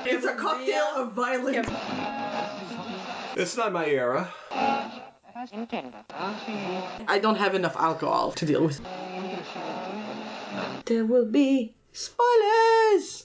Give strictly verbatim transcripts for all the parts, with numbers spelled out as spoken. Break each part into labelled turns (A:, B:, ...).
A: It's a cocktail of violence.
B: It's not my era.
A: I don't have enough alcohol to deal with. There will be spoilers.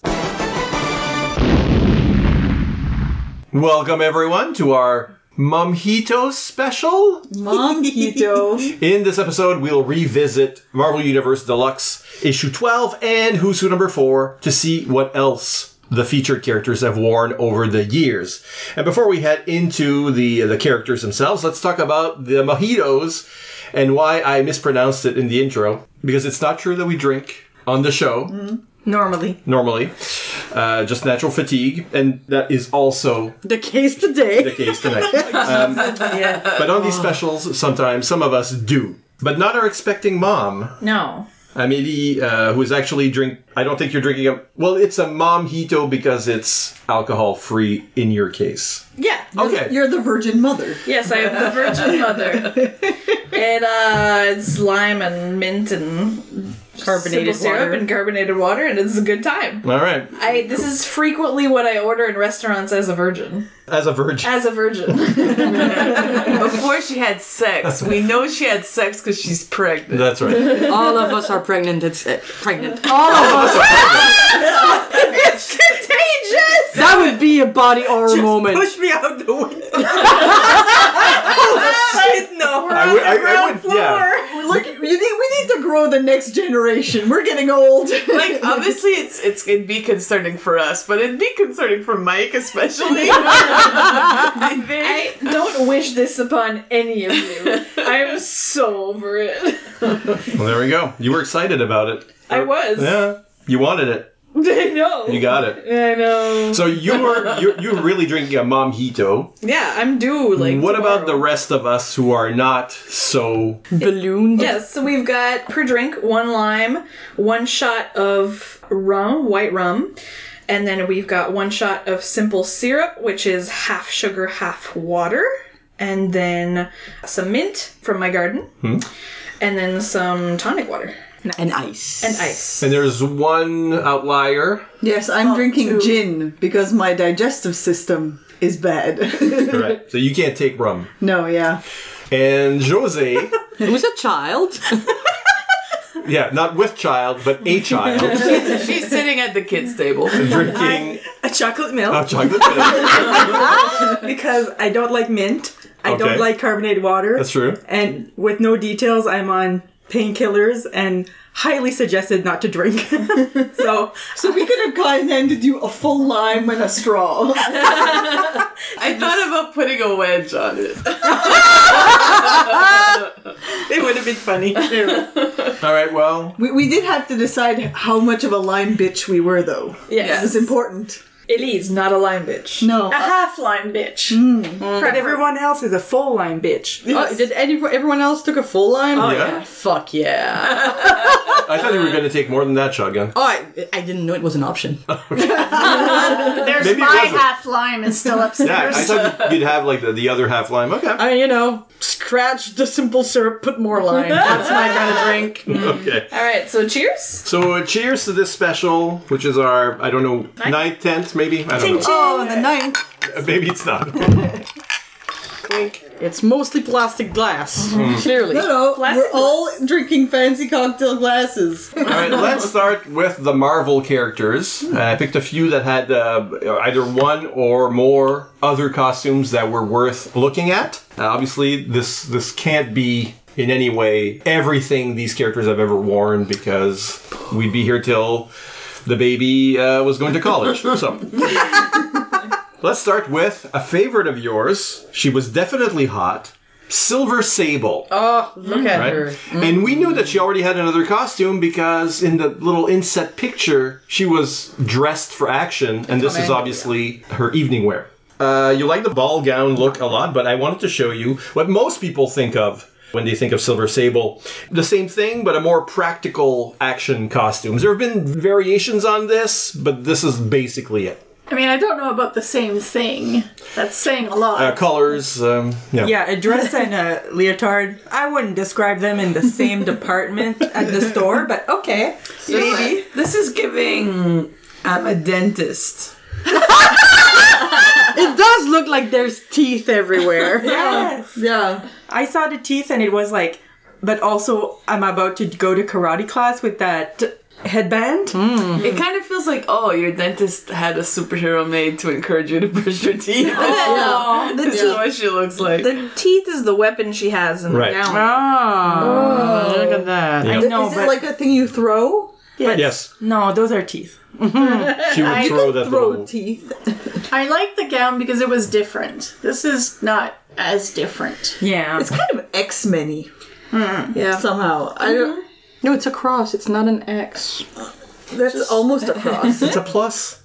B: Welcome everyone to our Mumhito special.
A: Mumhito.
B: In this episode, we'll revisit Marvel Universe Deluxe issue twelve and Who's Who number four to see what else the featured characters have worn over the years. And before we head into the the characters themselves, let's talk about the mojitos and why I mispronounced it in the intro, because it's not true that we drink on the show.
A: Mm. Normally.
B: Normally. Uh, just natural fatigue. And that is also
A: the case today.
B: The case tonight. Um,
A: yeah.
B: But on these specials, sometimes some of us do. But not our expecting mom.
A: No.
B: Amélie, uh, who is actually drink. I don't think you're drinking a. Well, it's a Mumhito because it's alcohol free in your case.
C: Yeah.
B: Okay.
A: You're the virgin mother.
C: Yes, I am the virgin mother. And uh, it's lime and mint and
A: carbonated
C: syrup
A: water
C: and carbonated water, and it's a good time.
B: All right.
C: I this is frequently what I order in restaurants as a virgin.
B: As a virgin.
C: As a virgin.
D: Before she had sex, we know she had sex because she's pregnant.
B: That's right.
A: All of us are pregnant. It's uh, pregnant. All of us are pregnant.
C: It's contagious.
A: That would be a body horror
D: Just
A: moment.
D: Push me out the window. Oh shit! No.
B: I would. I, I would. Yeah.
A: Look, you need, we need to grow the next generation. We're getting old.
D: Like, obviously, it's it's it'd be concerning for us, but it'd be concerning for Mike especially.
C: I, I don't wish this upon any of you. I'm so over it.
B: Well, there we go. You were excited about it.
C: I was.
B: Yeah. You wanted it.
C: I know.
B: You got it.
C: I know.
B: So you were you're, you're really drinking a Mumhito.
C: Yeah, I'm due. Like,
B: what
C: tomorrow.
B: about the rest of us who are not so
A: ballooned?
C: Yes, so we've got per drink one lime, one shot of rum, white rum, and then we've got one shot of simple syrup, which is half sugar, half water, and then some mint from my garden,
B: hmm?
C: and then some tonic water.
A: And ice.
C: And ice.
B: And there's one outlier.
E: Yes, I'm
D: Oh,
E: drinking
D: two.
E: gin because my digestive system is bad.
B: Correct. So you can't take rum.
E: No, yeah.
B: And Jose,
A: Who's a child?
B: yeah, not with child, but a child,
D: She's sitting at the kids' table.
B: drinking
F: A chocolate milk
B: a chocolate milk.
F: because I don't like mint. I
B: Okay.
F: don't like carbonated water.
B: That's true.
F: And with no details, I'm on painkillers and highly suggested not to drink. so,
E: So we could have gone in to do a full lime and a straw.
D: I thought about putting a wedge on it.
F: it would have been funny.
B: All right, well,
E: We, we did have to decide how much of a lime bitch we were, though.
C: Yes.
E: It was important.
C: Elise, not a lime bitch.
E: No.
F: A half line bitch.
E: Mm.
F: But everyone else is a full line bitch.
A: Oh, did any, everyone else took a full lime?
B: Oh, yeah.
A: Fuck yeah.
B: I thought you were going to take more than that, Shotgun.
A: Oh, I, I didn't know it was an option.
G: There's
B: Maybe it
G: my
B: wasn't.
G: half lime is still upstairs.
B: Yeah, I thought you'd have like the, the other half lime. Okay.
A: I mean, you know, scratch the simple syrup, put more lime. That's my kind of drink.
B: Okay.
C: All right, so cheers.
B: So uh, cheers to this special, which is our, I don't know, ninth, tenth, maybe? I don't know.
E: Oh, the ninth.
B: Uh, Maybe it's not.
A: Clink. It's mostly plastic glass. Clearly.
E: No, no.
C: Plastic
E: We're all drinking fancy cocktail glasses.
B: All right, let's start with the Marvel characters. Uh, I picked a few that had uh, either one or more other costumes that were worth looking at. Uh, obviously, this this can't be in any way everything these characters have ever worn, because we'd be here till the baby uh, was going to college. So let's start with a favorite of yours. She was definitely hot. Silver Sable.
A: Oh, look at
B: Right?
A: her.
B: And we knew that she already had another costume because in the little inset picture, she was dressed for action, and this is obviously her evening wear. Uh, you like the ball gown look a lot, but I wanted to show you what most people think of when they think of Silver Sable. The same thing, but a more practical action costumes. There have been variations on this, but this is basically it.
G: I mean, I don't know about the same thing. That's saying a lot.
B: Uh, colors, um, yeah.
F: Yeah, a dress and a leotard. I wouldn't describe them in the same department at the store, but okay.
D: Maybe. This is giving I'm a dentist.
E: It does look like there's teeth everywhere.
F: Yes.
E: Yeah.
F: I saw the teeth and it was like, but also I'm about to go to karate class with that headband.
D: It kind of feels like, oh, your dentist had a superhero made to encourage you to brush your teeth.
C: Oh, the
D: That's
C: teeth.
D: what she looks like.
C: The teeth is the weapon she has in the
B: Right.
C: gown.
E: Oh, look at that.
B: Yeah.
F: I know,
E: Is
F: but
E: it like a thing you throw?
F: yes.
B: Yes.
F: No, those are teeth.
B: She would throw that
E: Throw
B: little...
E: teeth.
G: I like the gown because it was different. This is not as different.
F: Yeah.
E: It's kind of X-Men-y
C: Yeah.
E: somehow. I don't.
H: No, it's a cross. It's not an X.
E: That's almost a cross.
B: It's a plus.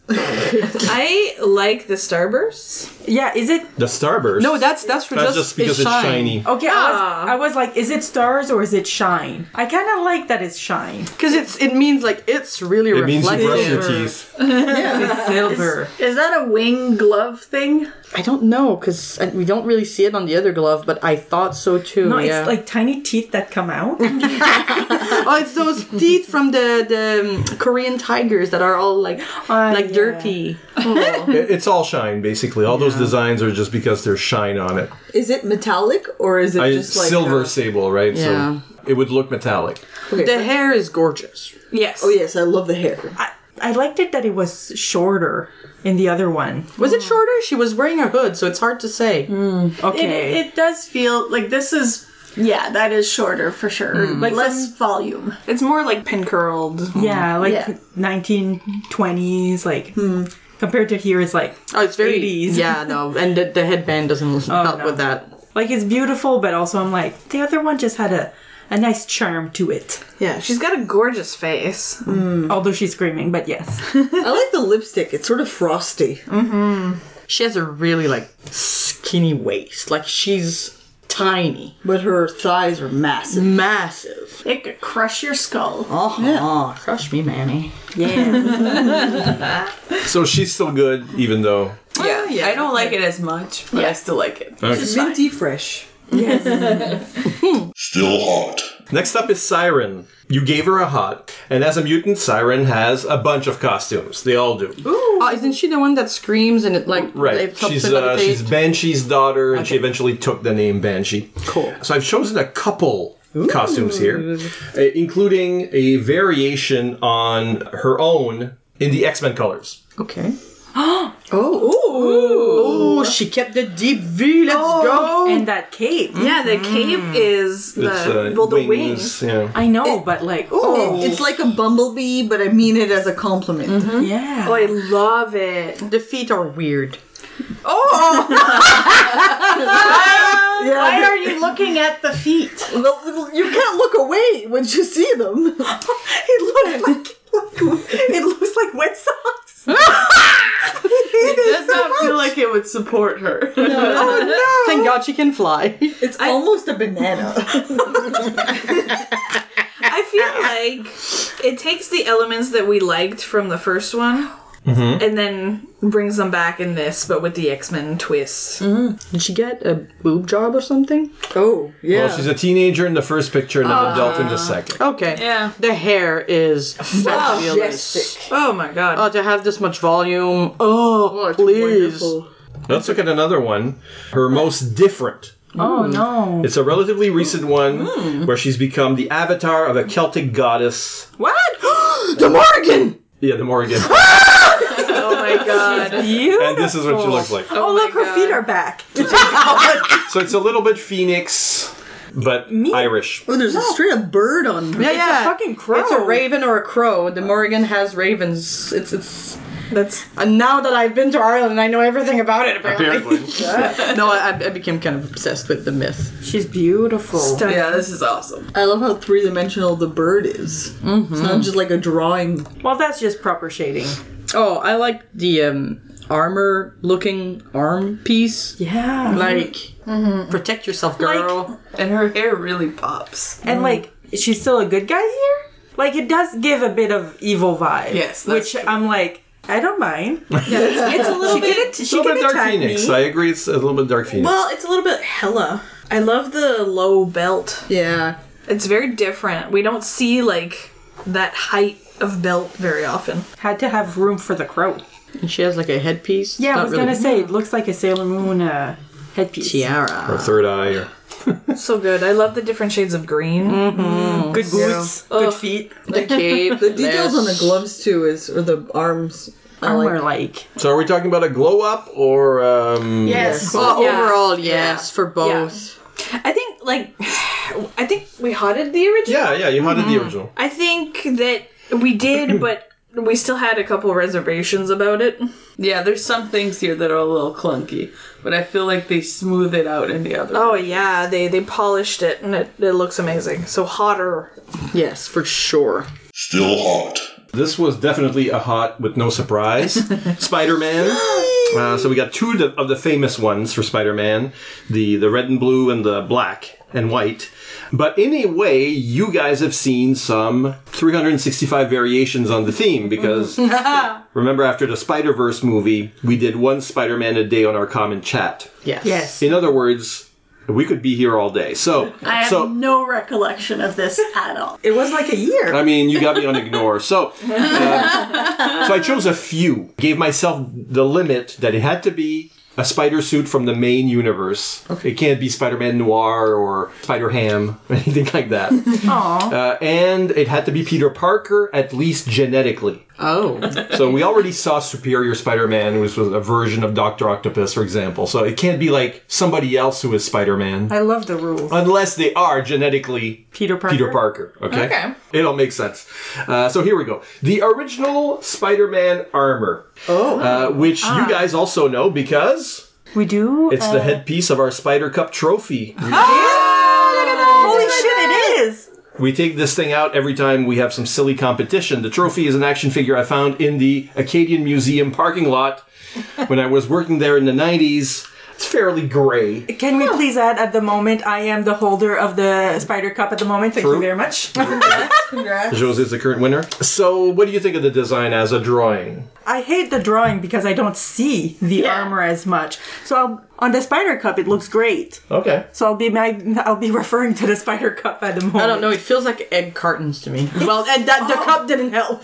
C: I like the starbursts.
F: Yeah, is it?
B: The Starburst.
H: No, that's that's for
B: That's
H: just,
B: just because
H: it's
B: it's
H: shine.
B: shiny.
F: Okay, I
C: Ah.
F: was, I was like, is it stars or is it shine? I kind of like that it's shine.
H: Because it's it means like it's really
B: It means you
H: reflective.
B: brush your teeth.
F: It's silver.
G: Is that a wing glove thing?
H: I don't know because we don't really see it on the other glove, but I thought so too.
F: No,
H: yeah.
F: it's like tiny teeth that come out.
H: oh, it's those teeth from the the um, Korean tigers that are all like
F: Uh,
H: like
F: yeah.
H: dirty.
B: It- It's all shine, basically. All those designs are just because there's shine on it.
E: Is it metallic or is it
B: I,
E: just like
B: silver
E: uh,
B: sable, right?
H: Yeah.
B: So it would look metallic.
E: okay,
H: The
E: so-
H: hair is gorgeous.
C: Yes.
E: Oh yes, I love the hair.
F: I, I liked it that it was shorter in the other one.
H: Was it shorter? She was wearing a hood, so it's hard to say.
G: It,
F: Okay.
G: it does feel like this is. Yeah, that is shorter for sure. Like less volume.
C: It's more like pin curled.
F: yeah, like
G: Yeah.
F: nineteen twenties, like compared to here, it's like
H: Oh, it's very
F: eighties.
H: Yeah, no, and the, the headband doesn't help
F: no.
H: with that.
F: Like it's beautiful, but also I'm like the other one just had a a nice charm to it.
C: Yeah, she's got a gorgeous face.
F: Although she's screaming, but yes.
E: I like the lipstick. It's sort of frosty.
H: She has a really like skinny waist. Like she's tiny,
E: But her thighs are massive.
H: massive.
G: It could crush your skull.
H: Oh, oh crush me, Manny.
F: Yeah.
B: So she's still good, even though.
D: Yeah, I don't like it as much, but I still like it.
B: Okay.
E: It's minty fresh.
I: Still hot.
B: Next up is Siren. You gave her a hot, and as a mutant, Siren has a bunch of costumes. They all do.
H: Oh, isn't she the one that screams and it like
B: Right.
H: it helps
B: She's
H: her
B: uh,
H: levitate?
B: she's Banshee's daughter, and she eventually took the name Banshee.
H: Cool.
B: So I've chosen a couple costumes here, uh, including a variation on her own in the X-Men colors.
H: Okay.
E: Oh,
H: Oh, she kept the deep V. Let's go.
F: And that cape.
C: Yeah, the cape is the
B: It's uh,
C: well, the
B: wings.
C: wings.
B: Yeah.
F: I know, but like,
E: oh, it's like a bumblebee, but I mean it as a compliment.
F: yeah.
C: Oh, I love it.
H: The feet are weird.
G: Why are you looking at the feet?
E: Well, you can't look away once you see them.
F: It looks like it looks like wet socks.
D: It does not feel like it would support her.
H: Oh no! Thank God she can fly.
E: It's almost a banana.
C: I feel like it takes the elements that we liked from the first one and then brings them back in this, but with the X-Men twist.
H: Did she get a boob job or something?
E: Oh, yeah.
B: Well, she's a teenager in the first picture and an adult in the second.
H: Okay.
C: Yeah.
H: The hair is fabulous.
E: Majestic.
C: Oh my god.
H: Oh, to have this much volume. Oh,
E: it's
H: please.
E: wonderful.
B: Let's look at another one. Her most different.
F: Oh no.
B: It's a relatively recent one where she's become the avatar of a Celtic goddess.
C: What?
H: The Morgan!
B: Yeah, the Morrigan.
C: Oh my god.
F: Beautiful.
B: And this is what she looks like.
F: Oh,
C: my
F: look, her
C: God.
F: feet are back.
B: So it's a little bit Phoenix, but Irish.
E: Oh, there's a straight up bird on her.
H: Yeah, yeah.
F: a fucking crow.
H: It's a raven or a crow. The Morrigan has ravens. It's it's.
C: That's
H: And now that I've been to Ireland, I know everything about it. Apparently.
B: Apparently.
H: no, I, I became kind of obsessed with the myth.
F: She's beautiful.
D: Yeah, this is awesome.
E: I love how three dimensional the bird is. It's not just like a drawing.
F: Well, that's just proper shading.
H: Oh, I like the um, armor-looking arm piece.
F: Yeah.
H: Like, protect yourself, girl.
D: And her hair really pops.
F: And like, she's still a good guy here? Like, it does give a bit of evil vibe.
D: Yes, that's
F: Which
D: true.
F: I'm like, I don't mind. Yeah, it's, it's a little bit.
B: It's a
F: She
B: little
F: can
B: bit Dark
F: attack
B: Phoenix.
F: me.
B: I agree, it's a little bit Dark Phoenix.
C: well, it's a little bit hella. I love the low belt.
E: Yeah.
C: It's very different. We don't see like that height of belt very often.
F: Had to have room for the crow.
H: And she has like a headpiece.
F: Yeah, I
H: Not
F: was
H: really-
F: gonna say it looks like a Sailor Moon uh, headpiece.
H: tiara.
B: Or third eye. Or...
C: So good. I love the different shades of green.
F: Good boots, good feet,
H: The cape.
A: The details on the gloves too is or the arms. I like.
F: armor like.
B: So are we talking about a glow up or um
C: Yes.
H: Well,
C: Yeah.
H: overall, yes, for both.
C: I think like I think we hotted the original.
B: Yeah, yeah, you hunted the original.
C: I think that we did, but we still had a couple reservations about it.
D: Yeah, there's some things here that are a little clunky, but I feel like they smooth it out in the other.
C: Oh yeah, they they polished it and it, it looks amazing. So hotter.
H: Yes, for sure.
I: Still hot.
B: This was definitely a hot with no surprise. Spider-Man. Uh, so we got two of the, of the famous ones for Spider-Man. The, the red and blue and the black and white. But in a way, you guys have seen some three hundred sixty-five variations on the theme because remember after the Spider-Verse movie, we did one Spider-Man a day on our common chat.
H: Yes.
F: Yes.
B: In other words, we could be here all day. So,
G: I have
B: so
G: no recollection of this at all.
F: It was like a year.
B: I mean, you got me on ignore. So, uh, so I chose a few. Gave myself the limit that it had to be a spider suit from the main universe. Okay. It can't be Spider-Man Noir or Spider-Ham, anything like that.
F: Aww.
B: Uh, and it had to be Peter Parker, at least genetically.
H: Oh.
B: So we already saw Superior Spider-Man, which was a version of Doctor Octopus, for example. So it can't be like somebody else who is Spider-Man.
F: I love the rules.
B: Unless they are genetically
F: Peter Parker.
B: Peter Parker, okay?
C: Okay.
B: It all makes sense. Uh, so here we go. The original Spider-Man armor. Oh. Uh, which you guys also know because
F: We do.
B: it's
F: uh,
B: the headpiece of our Spider Cup trophy.
F: Holy shit! It is.
B: We take this thing out every time we have some silly competition. The trophy is an action figure I found in the Acadian Museum parking lot when I was working there in the nineties. It's fairly gray.
F: Can we please add at the moment, I am the holder of the Spider Cup at the moment. Thank
B: True.
F: you very much.
B: Jose is the current winner. So, what do you think of the design as a drawing?
F: I hate the drawing because I don't see the armor as much. So I'll, on the Spider Cup, it looks great.
B: Okay.
F: So I'll be my, I'll be referring to the Spider Cup at the moment.
H: I don't know. It feels like egg cartons to me. Well, and that the cup didn't help.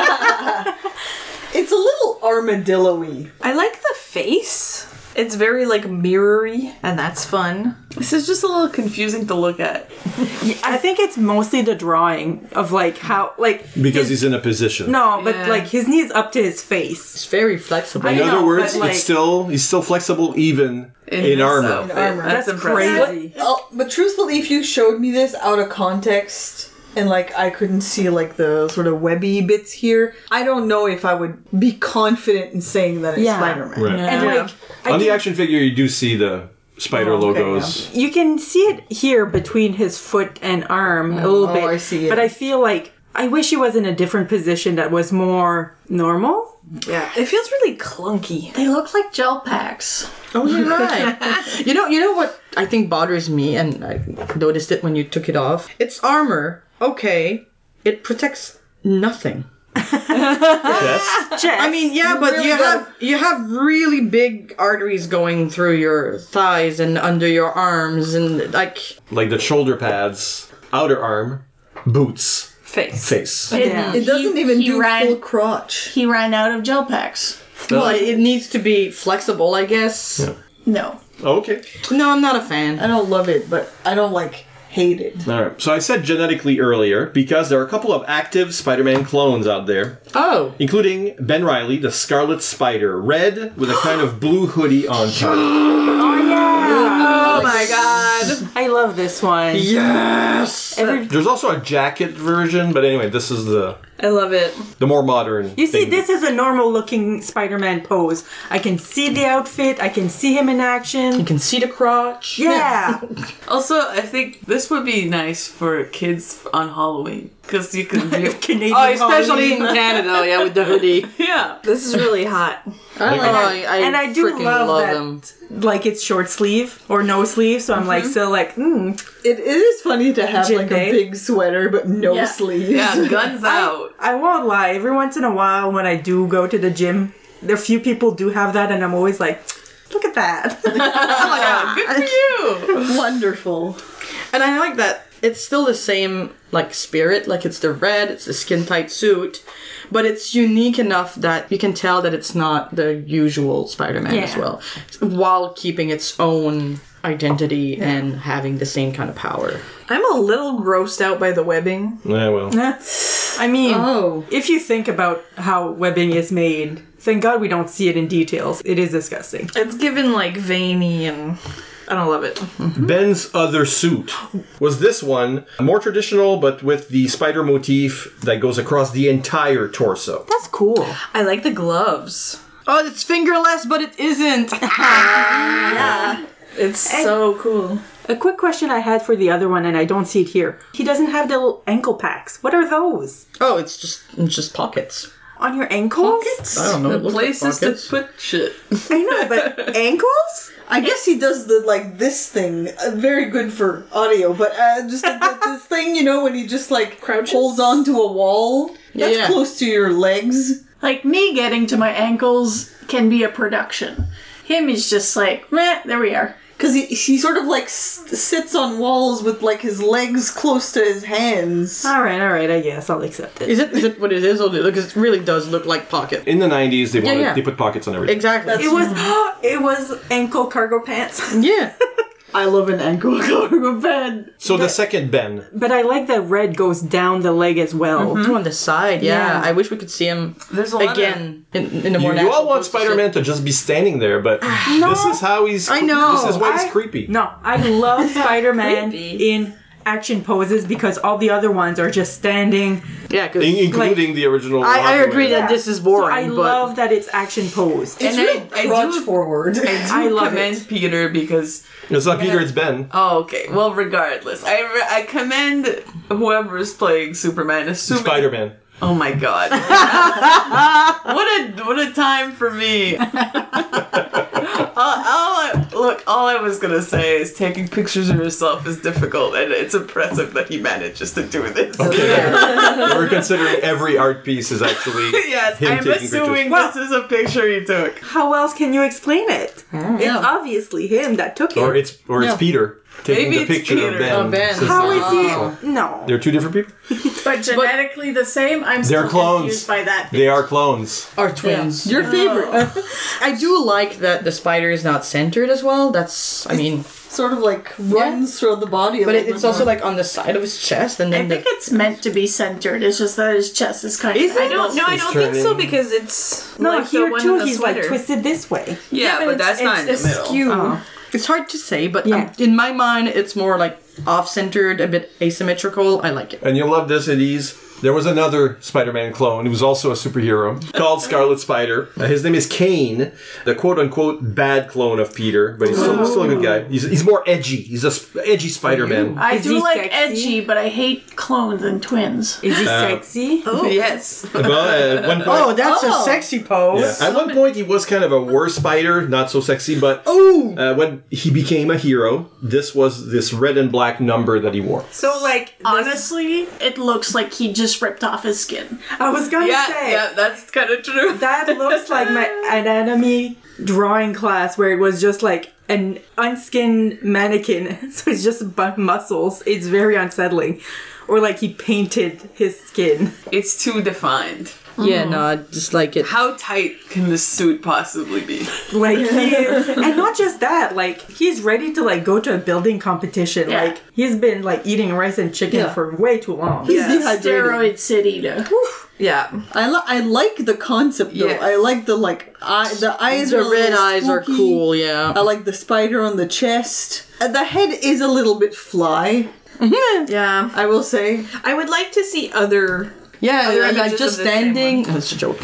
A: It's a little armadillo-y.
C: I like the face. It's very like mirrory, and that's fun.
D: This is just a little confusing to look at.
F: I think it's mostly the drawing of like how like
B: Because
F: his-
B: he's in a position.
F: no, but
D: Yeah.
F: like his knees up to his face.
H: It's very flexible.
B: In
F: I
B: other
F: know,
B: words,
F: but, like-
B: it's still he's still flexible even in,
D: this
B: armor.
D: outfit.
A: armor.
D: That's,
F: That's
D: impressive.
F: crazy.
A: Oh, but truthfully, if you showed me this out of context and like I couldn't see like the sort of webby bits here, I don't know if I would be confident in saying that it's
F: Yeah.
A: Spider-Man.
B: Right.
F: And
C: Yeah.
F: like I
B: On the
F: can-
B: action figure, you do see the spider
A: Oh, okay,
B: logos.
F: you can see it here between his foot and arm a little
A: Oh,
F: bit.
A: I see it.
F: But I feel like I wish he was in a different position that was more normal.
C: Yeah, it feels really clunky.
G: They look like gel packs.
H: Oh, you're right. you know, you know what I think bothers me, and I noticed it when you took it off. It's armor. Okay, it protects nothing.
B: Chest.
F: Chest.
H: I mean, yeah, but
A: really
H: you
A: gotta-
H: have you have really big arteries going through your thighs and under your arms, and like
B: Like the shoulder pads, outer arm, boots,
C: Face.
B: face.
F: Yeah.
A: It doesn't
G: He-
A: even
G: he
A: do
G: ran-
A: full crotch.
G: He ran out of gel packs.
H: well, it needs to be flexible, I guess.
G: No.
B: Okay.
H: No, I'm not a
A: I
H: fan.
A: don't love it, but I don't like hate it.
B: All right. So I said genetically earlier because there are a couple of active Spider-Man clones out there,
H: Oh,
B: including Ben Reilly, the Scarlet Spider, red with a kind of blue hoodie on top.
F: Oh yeah.
C: Oh my god.
F: I love this one.
H: yes.
F: Every-
B: There's also a jacket version, but anyway, this is the
C: I love it.
B: the more modern.
F: You see,
B: thing.
F: this is a normal looking Spider-Man pose. I can see the outfit. I can see him in
H: You
F: action.
H: can see the crotch.
F: Yeah.
D: Also, I think this would be nice for kids on Halloween because you can do.
F: Canadian
H: Oh, especially
F: Halloween.
H: in Canada, yeah, with the hoodie.
D: Yeah.
C: This is really hot.
H: I,
B: Like-
H: I,
F: and I do
H: freaking
F: love,
H: love
F: that,
H: them.
F: like it's short sleeve or no sleeve. So I'm like still like, mm.
A: It, it is funny to have
F: Gin
A: like
F: day.
A: a big sweater but no
G: Yeah.
A: sleeves.
D: Yeah, guns out.
F: I won't lie. Every once in a while, when I do go to the gym, there few people do have that, and I'm always like, look at that.
D: Good for you.
A: Wonderful.
H: And I like that it's still the same like spirit, like it's the red, it's the skin tight suit, but it's unique enough that you can tell that it's not the usual Spider-Man as
G: Yeah.
H: well, while keeping its own identity and having the same kind of power.
C: I'm a little grossed out by the webbing.
B: Yeah, well.
F: I mean,
A: Oh.
F: if you think about how webbing is made, thank God we don't see it in details. It is disgusting.
C: It's given like veiny and I don't love it.
B: Ben's other suit was this one, more traditional, but with the spider motif that goes across the entire torso.
F: That's cool.
C: I like the gloves.
H: Oh, it's fingerless, but it isn't.
C: It's so cool.
F: A quick question I had for the other one, and I don't see it here. He doesn't have the little ankle packs. What are those?
H: Oh, it's just it's just pockets.
F: On your ankles?
H: I don't know. It
C: The
H: looks like
C: places to
H: pockets.
C: put shit.
F: I know, but ankles?
A: I guess he does the like this thing. Uh, very good for audio, but uh, just the, the, this thing, you know, when he just like
C: Crouches?
A: holds onto a wall. That's
H: Yeah.
A: close to your legs.
G: Like me getting to my ankles can be a production. Him is just like, meh, there we are.
A: Because he, he sort of like s- sits on walls with like his legs close to his hands.
F: All right, all right, I guess I'll accept it.
H: Is it is it what it is? Because it really does look like pocket.
B: In the nineties, they wanted
H: yeah.
B: they put pockets on everything.
H: Exactly.
F: It was it was ankle cargo pants.
H: Yeah.
A: I love an ankle cargo pad.
B: So the second Ben.
F: But I like that red goes down the leg as well.
H: Two on the side, yeah.
F: Yeah.
H: I wish we could see him
C: There's a lot
H: again in, in a
B: You,
H: more
B: you
H: natural
B: all want
H: pose to
B: Spider-Man to just be standing there, but this is how he's.
H: I know.
B: This is why he's
F: I-
B: creepy.
F: No, I love Spider-Man
C: Creepy.
F: in action poses because all the other ones are just standing.
H: sit. Yeah, because
B: In- including the original.
H: I, I
B: Hathaway.
H: agree that this is boring,
F: So I
H: but
F: love that it's action posed.
A: It's
D: And I-
A: real
D: I
A: crotch
D: do-
A: forward.
D: I do
F: I love
D: commend
F: it.
D: Peter because
B: It's not Peter, it's Ben.
D: oh okay well regardless I re- I commend whoever is playing Superman assuming
B: Spider-Man.
D: oh my god what a what a time for me all, all I, look all I was gonna say is taking pictures of yourself is difficult and it's impressive that he manages to do this
B: Okay. We're considering every art piece is actually
D: yes
B: him
D: I'm
B: taking
D: assuming
B: pictures.
D: this is a picture he took
F: How else can you explain it? It's obviously him that took it.
B: Or it's or it's
A: Yeah.
B: Peter taking
D: Maybe
B: the
D: it's
B: picture
D: Peter.
B: of Ben.
H: Oh, Ben.
B: Since
F: How
B: they're
F: is he?
B: official.
F: No.
B: They're two different people.
G: But genetically the same, I'm still
B: They're clones.
G: confused by that.
B: They are clones.
H: are twins.
A: Your favorite.
H: I do like that the spider is not centered as well. That's, I mean,
A: Sort of like runs through the body. a
H: but
A: little
H: it, it's
A: bit
H: also
A: more.
H: like on the side of his chest, and
G: I
H: then
G: think
H: the,
G: it's meant to be centered. It's just that his chest is kind of.
C: I don't. No, I
B: It's
C: don't think so
B: turning.
C: because it's
F: No,
C: like
F: here
C: the one
F: too
C: in the
F: he's
C: sweater.
F: like twisted this way.
D: yeah, but,
C: it's-
D: that's not in the
C: it's
D: middle
C: askew.
F: Oh.
H: it's hard to say. But
F: Yeah.
H: um, in my mind, it's more like off-centered, a bit asymmetrical. I like it.
B: And you'll love this, Elise. There was another Spider-Man clone who was also a superhero called Scarlet Spider. Uh, his name is Kane, the quote-unquote bad clone of Peter, but he's still, still a good guy. He's, he's more edgy. He's a sp- edgy Spider-Man.
G: I
F: Is
G: do
F: he
G: like
F: sexy?
G: edgy, but I hate clones and twins.
F: Is he sexy?
D: yes
B: But at one point,
H: Oh, that's a sexy pose.
B: yeah, at one point he was kind of a worse spider, not so sexy, but uh, when he became a hero, this was this red and black number that he wore.
F: So like this-
G: Honestly, it looks like he just ripped off his skin.
F: I was gonna
D: yeah
F: say
D: yeah that's kind of true
F: that looks like my anatomy drawing class where it was just like an unskinned mannequin, so it's just bu- muscles. It's very unsettling. Or like he painted his skin.
D: it's too defined
H: Yeah, no, I just like it.
D: how tight can this suit possibly be
F: Like he is, and not just that, like he's ready to like go to a building competition.
G: Yeah.
F: Like he's been like eating rice and chicken
A: Yeah.
F: for way too long.
A: He's
D: Yeah.
A: dehydrated.
G: Steroid city to.
C: Yeah.
A: I, li- I like the concept though.
D: Yes.
A: I like the like eye. The eyes.
H: The
A: are a
H: red
A: little
H: eyes are
A: spooky.
H: cool, yeah.
A: I like the spider on the chest. Uh, the head is a little bit fly.
C: Yeah.
A: I will say.
C: I would like to see other.
H: Yeah,
C: Other
H: I- like
C: images
H: just
C: of the same
H: standing.
C: one.
H: That's a joke.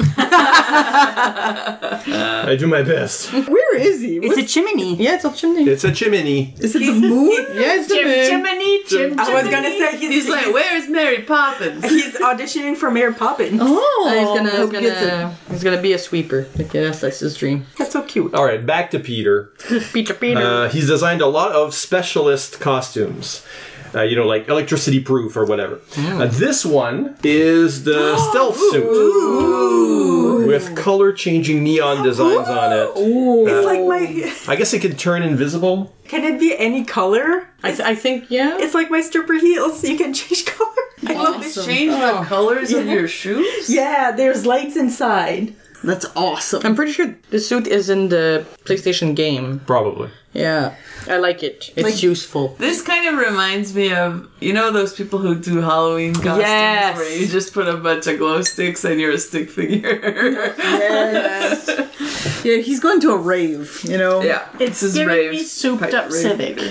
B: I do my best.
A: Where is he?
F: It's
A: What's-
F: a chimney.
H: Yeah, it's a chimney.
B: It's a chimney.
A: is it the moon?
H: Yeah, it's the
G: Jim,
H: moon.
G: Jiminy, Jim,
F: I was gonna say he's,
D: he's like where's Mary Poppins
F: he's auditioning for Mayor Poppins.
A: Oh,
H: And he's gonna, he's
A: hope he gets it.
H: gonna, he's gonna be a sweeper. Like, yes, that's his dream.
F: That's so cute.
B: All right, back to Peter.
H: Peter, Peter.
B: Uh, he's designed a lot of specialist costumes. Uh, you know, like electricity proof or whatever. Uh, this one is the stealth suit with color changing neon designs on it.
F: It's like my.
B: I guess it can turn invisible.
F: Can it be any color?
H: I, th- I think, yeah.
F: It's like my stripper heels. You can change color.
D: Well, they changed the colors of your shoes?
F: Yeah, there's lights inside.
D: That's awesome.
H: I'm pretty sure the suit is in the PlayStation game.
B: Probably.
H: Yeah, I like it. It's useful.
D: This kind of reminds me of, you know, those people who do Halloween costumes
H: Yes.
D: where you just put a bunch of glow sticks and you're a stick figure.
A: Yes. Yeah, he's going to a rave, you know?
D: Yeah,
G: It's
D: this is
G: giving
D: rave.
G: me souped
D: Pipe
G: up
D: rave.
G: civic.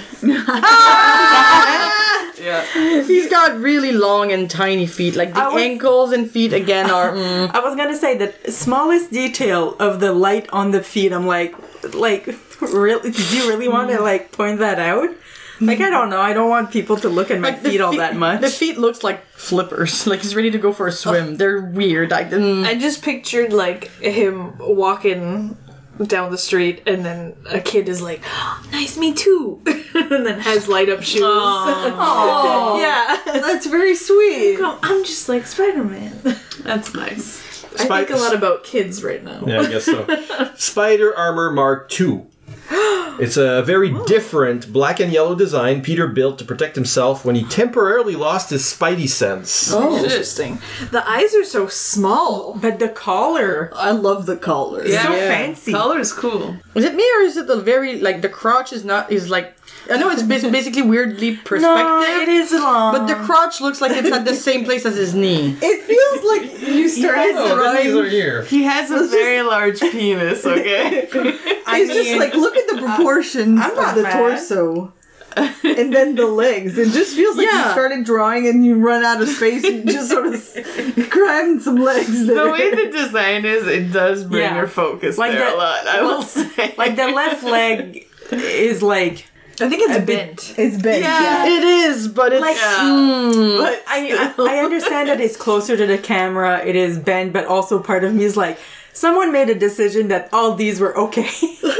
D: Yeah.
H: He's got really long and tiny feet. Like the
F: I was-
H: ankles and feet again are. Mm.
F: I was gonna say the smallest detail of the light on the feet. I'm like, like, really? Did you really want to like point that out? Like, I don't know. I don't want people to look at my
H: Like the
F: feet all that much.
H: The feet looks like flippers. Like he's ready to go for a swim. They're weird. I, mm.
C: I just pictured like him walking down the street and then a kid is like, oh, nice, me too. And then has light up shoes.
A: Oh,
C: Yeah.
A: that's very sweet.
C: I'm just like Spider-Man.
D: That's nice.
C: I think a lot about kids right now.
B: Yeah, I guess so. Spider Armor Mark two. It's a very different black and yellow design Peter built to protect himself when he temporarily lost his spidey sense.
C: Oh, interesting. The eyes are so small.
F: But the collar,
A: I love the collar.
D: Yeah.
F: so
H: Yeah.
F: fancy.
D: Color is cool.
H: Is it me or is it the very like the crotch is not is like I know it's bas- basically weirdly perspective.
F: No, it is long.
H: But the crotch looks like it's at the same place as his knee.
A: It feels like you started
B: Oh, the knees
A: drawing.
B: are here.
D: He has a very large penis, okay?
A: It's just like, look at the proportions
F: I'm
A: of
F: not
A: the
F: mad.
A: torso. And then the legs. It just feels like
H: Yeah.
A: you started drawing and you run out of space and you just sort of crammed some legs there.
D: The way the design is, it does bring
F: Yeah.
D: your focus
F: Like
D: there
F: that-
D: a lot, I will say.
F: Like the left leg is like
C: I think it's bent.
A: It's bent.
D: Yeah.
H: It is, but it's
F: Like,
H: mm,
D: But
F: I, I I understand that it's closer to the camera. It is bent, but also part of me is like, someone made a decision that all these were okay.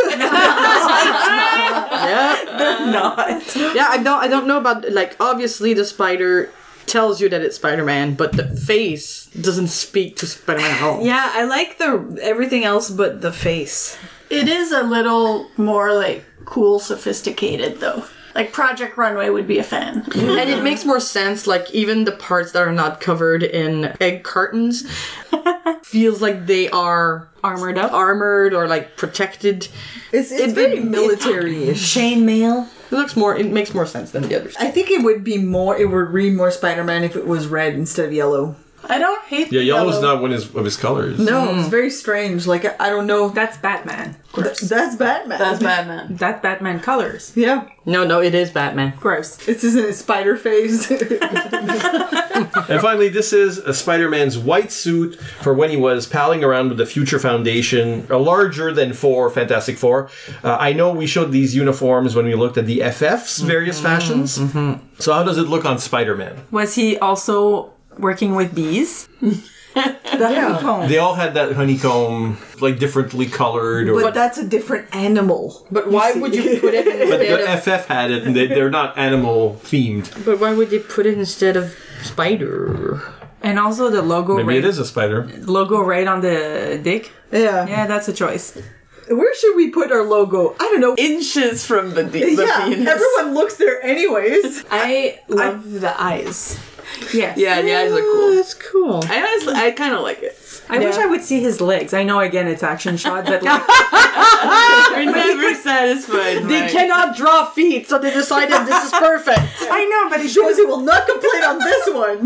H: yeah.
F: They're not.
H: Yeah, I don't I don't know about like obviously the spider tells you that it's Spider-Man, but the face doesn't speak to Spider-Man at all.
C: Yeah, I like the everything else but the face.
G: It is a little more like cool, sophisticated though. Like Project Runway would be a fan.
H: And it makes more sense, like even the parts that are not covered in egg cartons feels like they are
F: Armored up.
H: armored or like protected.
A: It's, it's
H: It-
A: very
H: it-
A: military-ish.
F: Chainmail.
H: It looks more it makes more sense than the others.
A: I think it would be more, it would read more Spider-Man if it was red instead of yellow.
G: I don't hate
B: Yeah,
G: the
B: yellow's
G: yellow.
B: not one of his, of his colors.
A: No, it's very strange. Like, I, I don't know.
F: That's Batman.
A: Th- that's Batman.
D: that's Batman.
F: That's Batman colors.
A: Yeah.
H: No, no, it is Batman.
F: Gross.
A: It's isn't it spider face?
B: And finally, this is a Spider-Man's white suit for when he was palling around with the Future Foundation, a larger than four Fantastic Four. Uh, I know we showed these uniforms when we looked at the F F's various fashions. So how does it look on Spider-Man?
F: Was he also working with bees? The honeycomb.
B: They all had that honeycomb, like differently colored. Or,
A: but that's a different animal.
H: But why would you put it
B: but
H: instead
B: the
H: of
B: F F had it, and they, they're not animal themed.
H: But why would they put it instead of spider?
F: And also the logo
B: Maybe
F: right,
B: it is a spider.
F: logo right on the dick.
A: Yeah.
F: Yeah, that's a choice.
A: Where should we put our logo? I don't know.
D: Inches from the, de- the
A: yeah,
D: penis.
A: everyone looks there anyways.
C: I love the eyes.
F: Yes.
D: Yeah, the eyes look
H: Oh,
D: cool.
H: that's cool.
D: I honestly, I kind of like it.
F: I wish I would see his legs. I know again it's action shot, but like
D: We're never satisfied.
H: They
D: right?
H: cannot draw feet, so they decided this is perfect.
F: I know, but it
A: Josie will not complain on this one.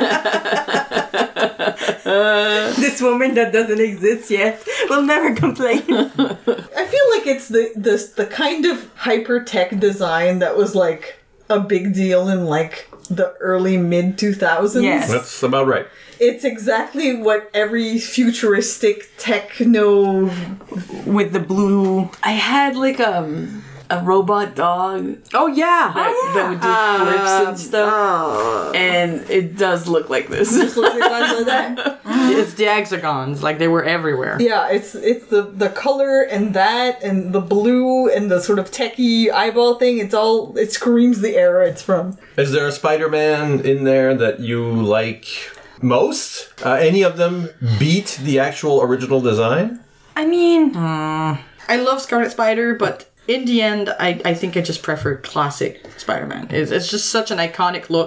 F: this woman that doesn't exist yet will never complain.
A: I feel like it's the this the kind of hyper tech design that was like a big deal in like the early mid two thousands.
F: Yes.
B: That's about right.
A: It's exactly what every futuristic techno.
F: With the blue.
D: I had like um a robot dog
H: Oh yeah.
D: that, that would do flips and stuff, and it does look like this.
H: It's the hexagons, like they were everywhere.
A: Yeah, it's it's the the color and that and the blue and the sort of techie eyeball thing. It's all it screams the era it's from.
B: Is there a Spider-Man in there that you like most? Uh, any of them beat the actual original design?
F: I mean,
H: I love Scarlet Spider, but in the end, I, I think I just prefer classic Spider-Man. It's, it's just such an iconic look.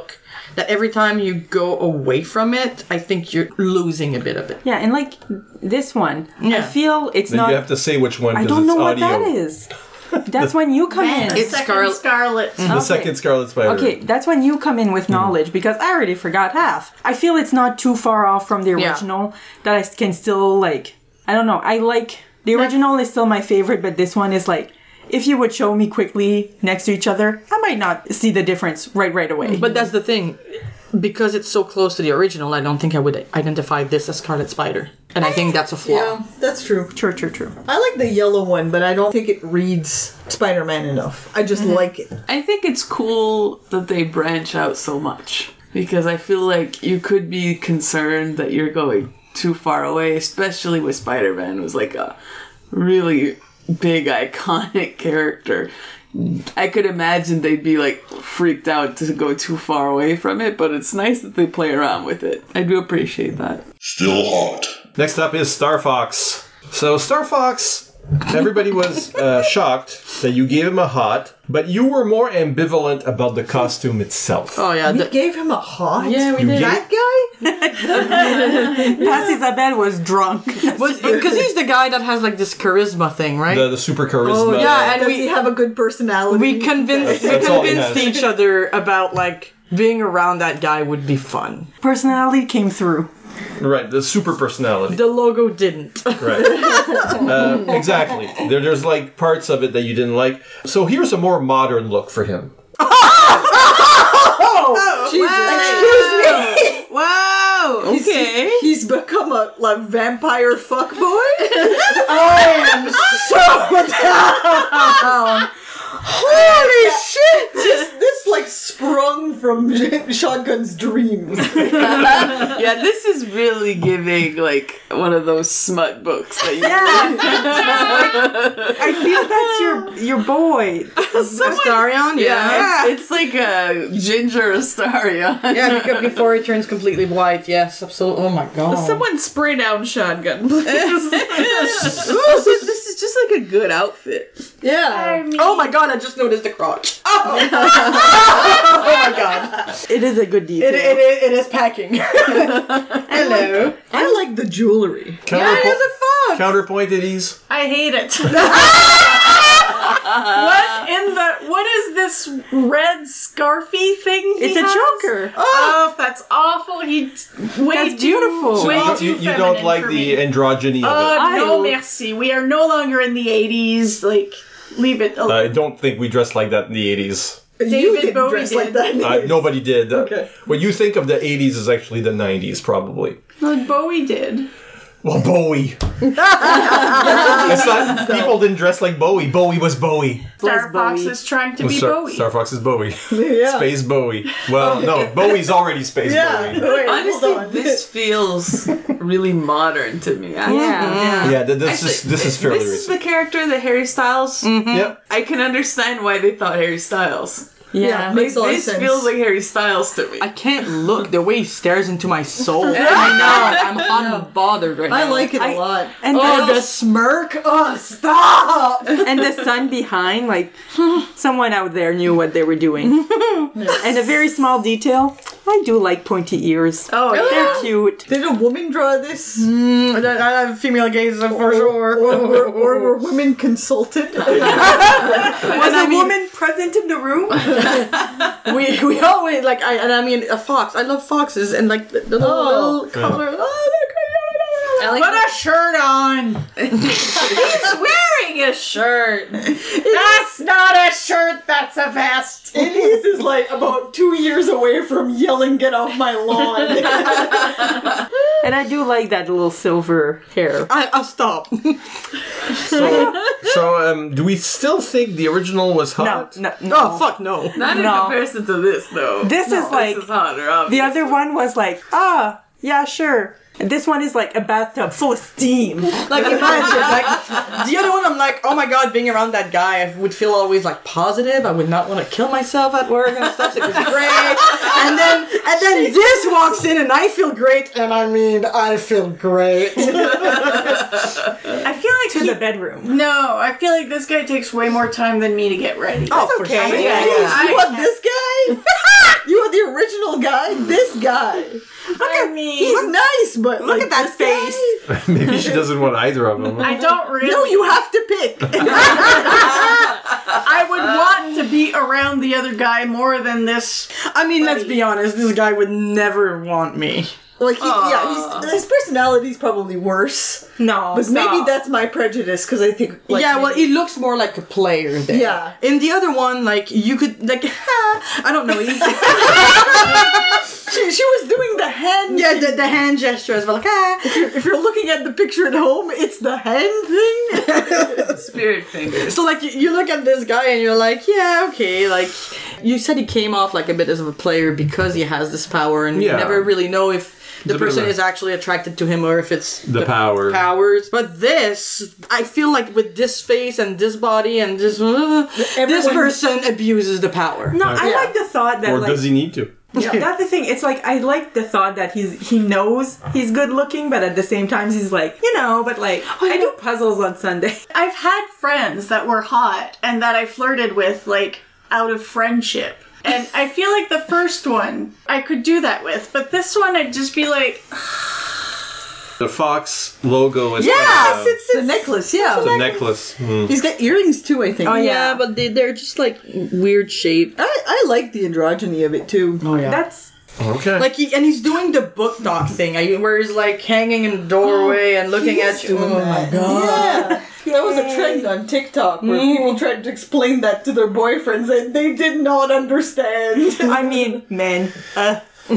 H: that every time you go away from it, I think you're losing a bit of it.
F: Yeah, and like this one, I
H: Yeah.
F: feel it's
B: Then
F: not.
B: you have to say which one
F: I
B: because
F: don't
B: it's
F: know what
B: audio.
F: that is. That's when you come in.
G: It's
H: It's
G: second
H: Scarlet-
G: Scarlet.
B: The second Scarlet Spider.
F: Okay, that's when you come in with knowledge because I already forgot half. I feel it's not too far off from the
H: Yeah.
F: original that I can still like. I don't know. I like the original is still my favorite, but this one is like if you would show me quickly next to each other, I might not see the difference right right away.
H: But that's the thing. Because it's so close to the original, I don't think I would identify this as Scarlet Spider. And I think that's a flaw.
A: Yeah, that's true.
F: true, true, true.
A: I like the yellow one, but I don't think it reads Spider-Man enough. I just like it.
D: I think it's cool that they branch out so much because I feel like you could be concerned that you're going too far away, especially with Spider-Man, who's like a really big, iconic character. I could imagine they'd be like freaked out to go too far away from it, but it's nice that they play around with it. I do appreciate that.
I: Still hot.
B: Next up is Star Fox. So Star Fox, everybody was uh, shocked that you gave him a hot, but you were more ambivalent about the costume itself.
H: Oh, yeah.
A: We
H: The,
A: gave him a hot?
H: yeah, we
B: You
H: did.
B: gave-
A: That guy?
F: Pass Isabel was drunk.
H: Because he's the guy that has like this charisma thing, right?
B: The, the super charisma.
H: yeah, and
A: Does
H: we-
A: he have a good personality?
H: we convinced we
B: That's all he
H: convinced
B: has.
H: each other about like being around that guy would be fun.
F: Personality came through.
B: Right, the super personality.
H: The logo didn't.
B: Right. uh, exactly. There, there's like parts of it that you didn't like. So here's a more modern look for him.
D: Wow! Okay.
A: He's become a like vampire fuckboy?
H: Holy shit!
A: this, this like sprung from Shotgun's dreams.
D: Yeah, this is really giving like one of those smut books that you
F: I feel that's your your boy.
H: Astarion, yeah.
D: Yeah, it's, it's like a ginger Astarion.
H: Yeah, because before it turns completely white, yes, absolutely. Oh my god.
C: Someone spray down Shotgun, please.
D: Oh, so this is just like a good outfit.
A: Yeah.
H: Oh my god, I just noticed the crotch. Oh, oh my god.
F: It is a good detail.
H: It, it, it, it is packing. Hello.
A: I like the jewelry.
B: Counterpo-
H: It is a fox.
B: Counterpoint it is.
G: I hate it.
C: What in the? What is this red scarfy thing? He
F: It's a
C: has?
F: Joker.
C: Oh, that's awful. He way
F: That's
C: too,
F: beautiful.
B: So
C: Way
B: you, don't-
C: too
B: you, you don't
C: feminine
B: like
C: for
B: the
C: me.
B: androgyny of
C: Uh,
F: I
C: no,
F: will-
C: merci. We are no longer in the eighties. Like, leave it
B: it.
C: alone.
B: I don't think we dressed like that in the eighties.
A: you
C: David
A: didn't
C: Bowie
A: dress like
C: did.
A: that.
B: Uh, nobody did.
A: Okay.
B: What you think of the eighties is actually the nineties, probably.
C: No, Bowie did.
B: Well, Bowie. It's not, people didn't dress like Bowie. Bowie was Bowie.
C: Star Fox
F: Bowie.
C: is trying to be
B: Star,
C: Bowie.
B: Star Fox is Bowie.
A: Yeah.
B: Space Bowie. Well, no, Bowie's already Space
A: Yeah.
B: Bowie.
A: Wait, hold
D: Honestly,
A: on.
D: this feels really modern to me. I-
F: Yeah.
B: Yeah, th- this is this is fairly
D: This is the
B: recent.
D: character that Harry Styles.
B: Yep.
D: I can understand why they thought Harry Styles.
A: Yeah,
D: Like,
A: makes a lot of
D: this
A: sense.
D: feels like Harry Styles to me.
H: I can't look the way he stares into my soul. I know. I'm hot and bothered right now.
A: I like it a
F: I-
A: lot.
F: And
H: Oh,
F: the,
H: the smirk! Oh, stop!
F: and the sun behind, like someone out there knew what they were doing. And a very small detail, I do like pointy ears.
C: Oh,
F: They're cute.
A: Did a woman draw this?
H: I have female gaze for sure.
A: Or, or, or were women consulted?
F: Was a woman present in the room?
H: we we always like I and I mean a fox. I love foxes and like the, the little,
A: Oh.
H: little color. Oh, they're great.
C: put a shirt on. He's wearing a shirt. That's not a shirt. That's a vest.
A: Elise is like about two years away from yelling, "Get off my lawn!"
F: And I do like that little silver hair.
H: I, I'll stop.
B: So, so um, do we still think the original was
F: No,
B: hot?
F: no, no.
H: Oh fuck no.
D: Not in
F: No.
D: comparison to this, though.
F: This is like
D: This is hotter,
F: the
D: obviously.
F: other one was like, ah, yeah, sure. And this one is like a bathtub full of steam.
H: Like imagine, like the other one. I'm like, oh my god, being around that guy, I would feel always like positive. I would not want to kill myself at work and stuff. So it was great. And then, and then this walks in, and I feel great. And I mean, I feel great.
C: I feel like
F: To
C: he-
F: the bedroom.
C: No, I feel like this guy takes way more time than me to get ready.
H: Oh, for
F: okay.
H: sure.
F: Yeah,
H: Yeah.
A: You want this guy? You want the original guy, this guy.
G: I mean,
A: He's nice, but
F: Look
A: like,
F: at that
A: this
F: face.
A: guy-
B: Maybe she doesn't want either of them.
G: I don't really.
A: No, you have to pick.
G: I would want to be around the other guy more than this.
H: I mean, let's be honest. This guy would never want me.
A: Like, he, yeah, he's, his personality's probably worse.
F: No,
A: But maybe
F: stop.
A: that's my prejudice, because I think, like,
H: yeah, well,
A: maybe-
H: he looks more like a player there.
A: Yeah.
H: In the other one, like, you could, like, I don't know. He,
A: she, she was doing the hand.
H: yeah, the, the hand gesture as well. Like, ah.
A: If you're looking at the picture at home, it's the hand thing.
D: Spirit fingers.
H: So, like, you, you look at this guy and you're like, yeah, okay. Like, you said he came off like a bit as of a player because he has this power, and
B: Yeah.
H: you never really know if the
B: It's a bit of
H: person
B: a-
H: is actually attracted to him or if it's
B: The power.
H: powers. But this, I feel like with this face and this body and this, uh, this
A: Everyone-
H: person abuses the power.
F: No, I
A: Yeah.
F: like the thought that
B: Or
F: like
B: does he need to?
F: that's the thing. It's like I like the thought that he's he knows he's good looking, but at the same time he's like, you know, but like I do puzzles on Sunday.
G: I've had friends that were hot and that I flirted with, like, out of friendship. And I feel like the first one I could do that with, but this one I'd just be like,
B: The fox logo is
A: Yes,
B: kind of,
A: it's the necklace, yeah.
B: the necklace. Hmm.
A: He's got earrings too, I think.
F: Oh, yeah.
H: Yeah, but they, they're just like weird shaped.
A: I, I like the androgyny of it too.
H: Oh yeah.
F: That's
B: Okay.
H: Like he and he's doing the book talk thing, I- where he's like hanging in the doorway and looking
A: He is
H: at you.
A: doing
H: Oh
A: that.
H: my god!
A: Yeah. That was a trend on TikTok where people tried to explain that to their boyfriends and they did not understand.
F: I mean, men. Uh,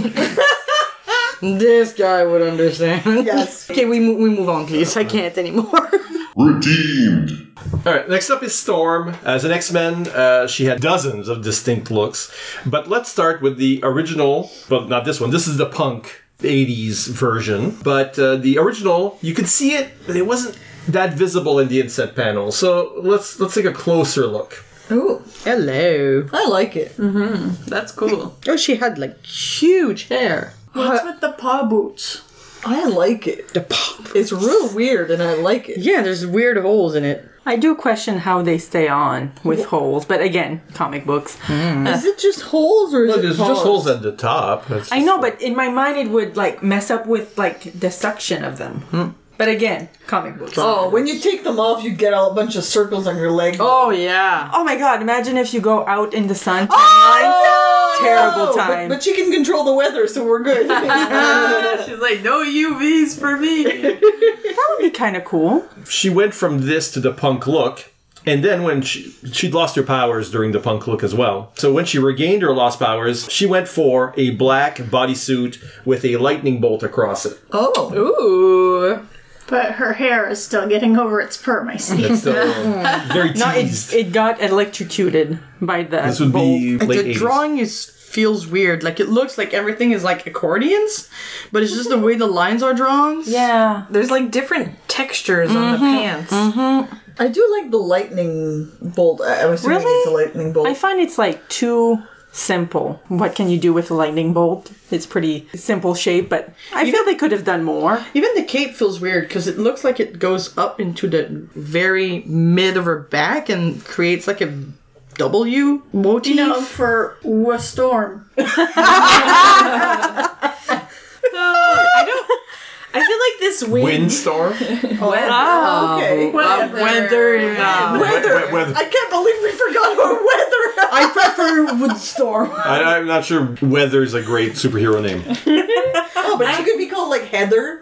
H: This guy would understand.
A: Yes.
H: Okay, we mo- we move on, please. I can't anymore.
I: Redeemed.
B: All right, next up is Storm. As an X-Men, uh, she had dozens of distinct looks. But let's start with the original, well, not this one. This is the punk eighties version. But uh, the original, you could see it, but it wasn't that visible in the inset panel. So let's let's take a closer look.
A: Ooh,
H: Hello.
A: I like it.
D: That's cool.
H: Oh, she had like huge hair.
G: what's with the paw boots?
A: I like it.
H: The pop.
A: It's real weird and I like it.
H: Yeah, there's weird holes in it.
F: I do question how they stay on with holes, but again, comic books.
A: Is it just holes or is
B: Well,
A: it
B: there's
A: paws?
B: just holes at the top. That's
F: I know, but in my mind it would like mess up with like the suction of them. But again, comic books.
A: Oh, when you take them off, you get a bunch of circles on your leg.
H: Oh yeah.
F: Oh my god, imagine if you go out in the sun.
A: Oh,
F: Terrible
A: no!
F: time.
A: But, but she can control the weather, so we're good.
D: She's like, no U Vs for me.
F: That would be kind of cool.
B: she went from this to the punk look, and then when she she'd lost her powers during the punk look as well. So when she regained her lost powers, she went for a black bodysuit with a lightning bolt across it.
A: Oh.
H: Ooh.
G: But her hair is still getting over its perm, I see.
B: It's still very
F: No,
B: teased.
F: it, it got electrocuted by the
B: this would be
H: Like,
B: late
H: the
B: eighties.
H: drawing is feels weird. Like it looks like everything is like accordions, but it's just the way the lines are drawn.
F: Yeah.
C: There's like different textures on the pants.
A: I do like the lightning bolt. I- I'm assuming
F: Really?
A: it's a lightning bolt.
F: I find it's like too simple. What can you do with a lightning bolt? It's pretty simple shape, but I feel they could have done more.
H: Even the cape feels weird because it looks like it goes up into the very mid of her back and creates like a W motif.
G: You know, for a storm.
C: I feel like this wig.
B: Windstorm?
A: oh, okay.
G: Whatever.
H: Weather. uh,
A: Weather.
B: We- we-
A: I can't believe we forgot about weather.
H: I prefer Woodstorm.
B: I, I'm not sure weather is a great superhero name.
A: Oh, but she could be called like Heather.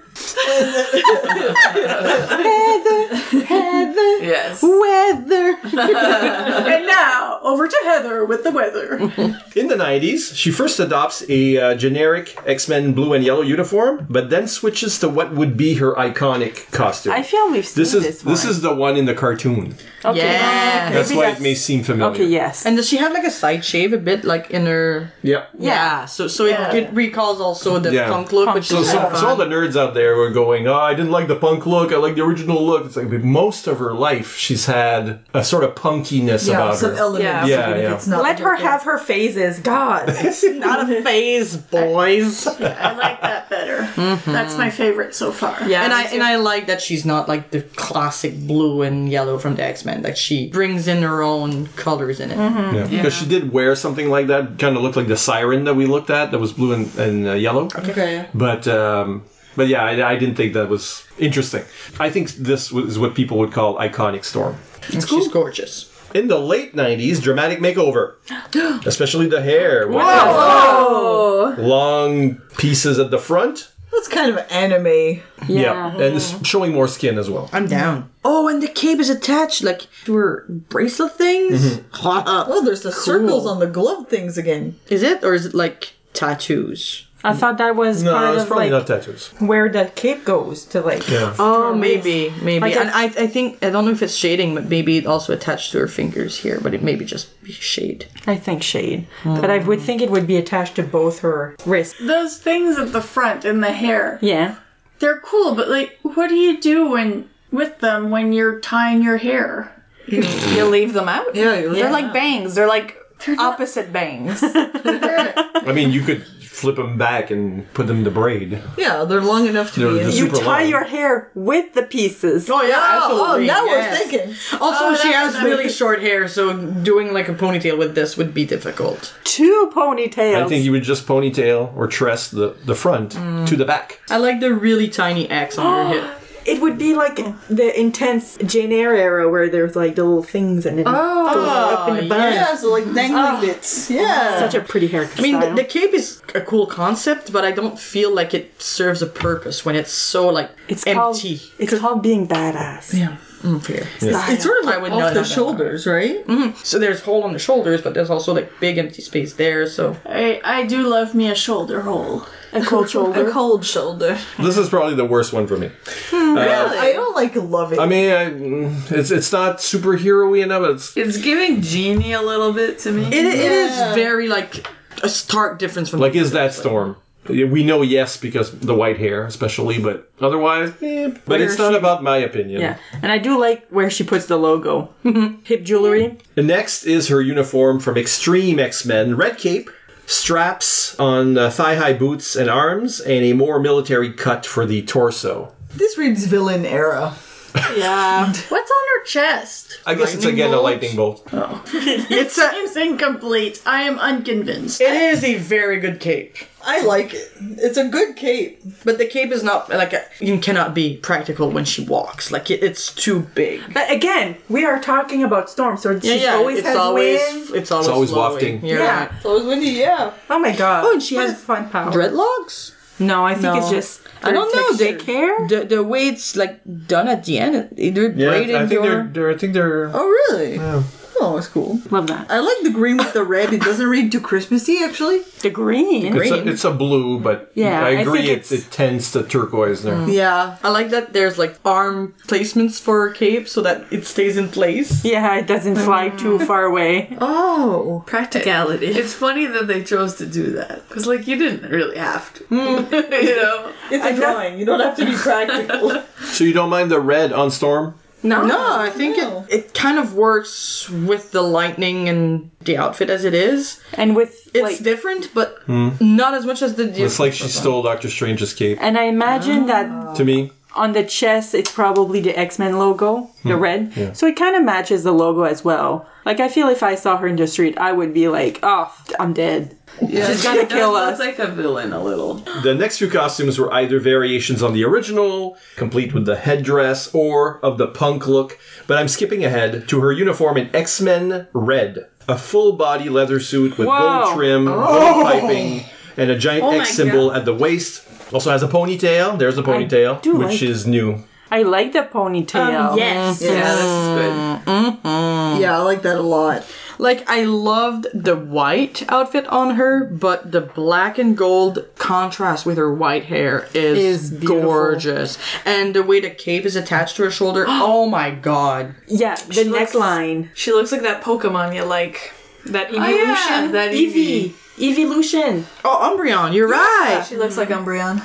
D: Yes.
F: Weather.
G: And now, over to Heather with the weather.
B: In the nineties, she first adopts a uh, generic X-Men blue and yellow uniform, but then switches to what would be her iconic costume.
F: I feel we've seen
B: this
F: this,
B: is
F: one.
B: this is the one in the cartoon.
F: Okay.
H: Yeah.
B: That's
F: Maybe
B: why
F: that's-
B: it may seem familiar.
F: Okay, yes.
H: And does she have like a side shave a bit like in her?
B: Yep.
H: Yeah. So so
G: Yeah.
H: it, it recalls also the
B: Yeah.
H: punk look, which
B: So,
H: is
B: so,
H: fun.
B: so all the nerds out there were going, oh, I didn't like the punk look, I like the original look. It's like most of her life, she's had a sort of punkiness
A: Yeah,
B: about
A: some
B: her.
A: elements.
F: Yeah.
B: Yeah,
A: even if
B: yeah.
A: It's not
F: Let her
A: like
F: have her phases. God.
H: Not a phase, boys.
G: I like that better. That's my favorite so far.
H: Yeah, and I and I like that she's not like the classic blue and yellow from the X-Men. Like she brings in her own colors in it.
B: Yeah. Because yeah. she did wear something like that, kind of looked like the siren that we looked at, that was blue and, and uh, yellow.
A: Okay.
B: But um, but yeah, I, I didn't think that was interesting. I think this is what people would call iconic Storm.
H: It's cool. She's gorgeous.
B: In the late nineties, dramatic makeover, especially the hair. With
C: Whoa!
B: Long pieces at the front.
A: That's kind of anime. Yeah,
B: yeah. And it's showing more skin as well.
H: I'm down. Oh, and the cape is attached like to her bracelet things. Mm-hmm.
A: Oh, there's the cool. circles on the glove things again.
H: Is it, or is it like tattoos?
F: I thought that was
B: no,
F: part
B: it's
F: of
B: probably
F: like
B: not tattoos.
F: Where the cape goes to like.
B: Yeah.
H: Oh, maybe, maybe.
F: Like
H: and I, I think I don't know if it's shading, but maybe it also attached to her fingers here. But it maybe just be shade.
F: I think shade, mm. but I would think it would be attached to both her wrists.
G: Those things at the front in the hair.
F: Yeah,
G: they're cool, but like, what do you do when with them when you're tying your hair?
C: You, you leave them out.
A: Yeah, you leave
C: they're
A: them
C: like
A: out.
C: bangs. They're like they're opposite bangs.
B: I mean, you could flip them back and put them to braid.
A: Yeah, they're long enough to
B: they're,
A: be.
B: They're
A: In.
F: You tie
B: long.
F: your hair with the pieces.
H: Oh yeah,
A: oh,
H: absolutely.
A: Oh, now
H: yes.
A: we're thinking.
H: Also,
G: oh,
H: she
G: that,
H: has
G: that,
H: really
G: that.
H: short hair, so doing like a ponytail with this would be difficult.
F: Two ponytails.
B: I think you would just ponytail or tress the, the front mm. to the back.
H: I like the really tiny X on her hip.
F: It would be like the intense Jane Eyre era where there's like the little things and it
A: oh,
F: goes up in the bun.
A: Yeah, so like dangling oh. bits. Yeah.
F: Such a pretty haircut.
H: I mean,
F: style.
H: the, the cape is a cool concept, but I don't feel like it serves a purpose when it's so like
F: it's
H: empty.
F: Called, it's called being badass.
H: Yeah. Mm, fair.
A: Yeah. It's sort of like
H: I would
A: off
H: know
A: the
H: that
A: shoulders, right?
H: Mm-hmm. So there's hole on the shoulders, but there's also like big empty space there. So
G: I I do love me a shoulder hole.
F: A cold shoulder.
C: A cold shoulder.
B: This is probably the worst one for me.
A: Hmm, really? Uh, I don't like love it.
B: I mean, I, it's it's not superhero-y enough. It's
D: it's giving Genie a little bit to me.
H: It, it yeah. is very like a stark difference from
B: like is that Storm. We know yes because the white hair, especially, but otherwise, eh, but where it's not she, about my opinion.
F: Yeah, and I do like where she puts the logo, hip jewelry.
B: And next is her uniform from Extreme X-Men: red cape, straps on uh, thigh-high boots and arms, and a more military cut for the torso.
A: This reads villain era.
G: Yeah. What's on her chest?
B: I guess lightning it's again bolt? a lightning bolt.
G: Oh. It seems incomplete. I am unconvinced.
H: It is a very good cape.
A: I like it. It's a good cape.
H: But the cape is not, like, a, you cannot be practical when she walks. Like, it, it's too big.
F: But again, we are talking about Storm, so
H: yeah,
F: she's
H: yeah.
F: always
H: it's
F: has
H: always,
F: wind.
H: It's always,
B: it's always
H: wafting.
B: wafting.
H: You're
F: yeah.
H: Right.
A: It's always windy, yeah.
F: Oh my god.
H: Oh, and she
F: what
H: has
F: a fun power.
H: dreadlocks?
F: No, I think
H: no.
F: it's just...
H: I don't know.
F: They
H: The,
F: care?
H: the, the way it's, like, done at the end, they're
B: yeah,
H: braided
B: I think
H: your...
B: they're, they're, I think they're...
A: Oh, really?
B: Yeah.
A: Oh, it's cool.
F: Love that.
A: I like the green with the red. It doesn't read too Christmassy, actually.
F: The green.
B: It's a, it's a blue, but
F: yeah,
B: I agree
F: I
B: it, it tends to turquoise there.
A: Mm. Yeah.
H: I like that there's like arm placements for her cape so that it stays in place.
F: Yeah, it doesn't fly mm. too far away.
A: Oh.
C: Practicality.
D: It, it's funny that they chose to do that. Because, like, you didn't really have to. Mm. You know?
A: It's a I drawing. Know. You don't have to be practical.
B: So you don't mind the red on Storm?
H: No, no, I think no. it it kind of works with the lightning and the outfit as it is,
F: and with
H: it's
F: like,
H: different, but hmm. not as much as the.
B: Well, it's like she stole Doctor Strange's cape.
F: And I imagine oh. that
B: to me
F: on the chest, it's probably the X-Men logo, the hmm. red. Yeah. So it kind of matches the logo as well. Like I feel if I saw her in the street, I would be like, "Oh, I'm dead."
D: Yeah,
F: she's gonna kill us.
D: It's like a villain a little.
B: The next few costumes were either variations on the original, complete with the headdress, or of the punk look. But I'm skipping ahead to her uniform in X-Men Red. A full-body leather suit with
F: Whoa.
B: gold trim,
A: oh.
B: gold piping, and a giant
C: oh
B: X symbol God. at the waist. Also has a ponytail. There's a ponytail, which
F: like
B: is new.
F: I like the ponytail.
C: Um, yes.
A: Mm-hmm.
D: Yeah, this is good.
H: Mm-hmm.
A: Yeah, I like that a lot.
H: Like, I loved the white outfit on her, but the black and gold contrast with her white hair is,
F: is
H: gorgeous. And the way the cape is attached to her shoulder, oh my god.
F: Yeah, the
C: she
F: neckline.
C: Looks, she looks like that Pokemon you like. That Evolution.
F: Oh, yeah,
C: that
F: Eevee. Eeveelution.
H: Oh, Umbreon, you're yeah, right.
C: She looks like Umbreon.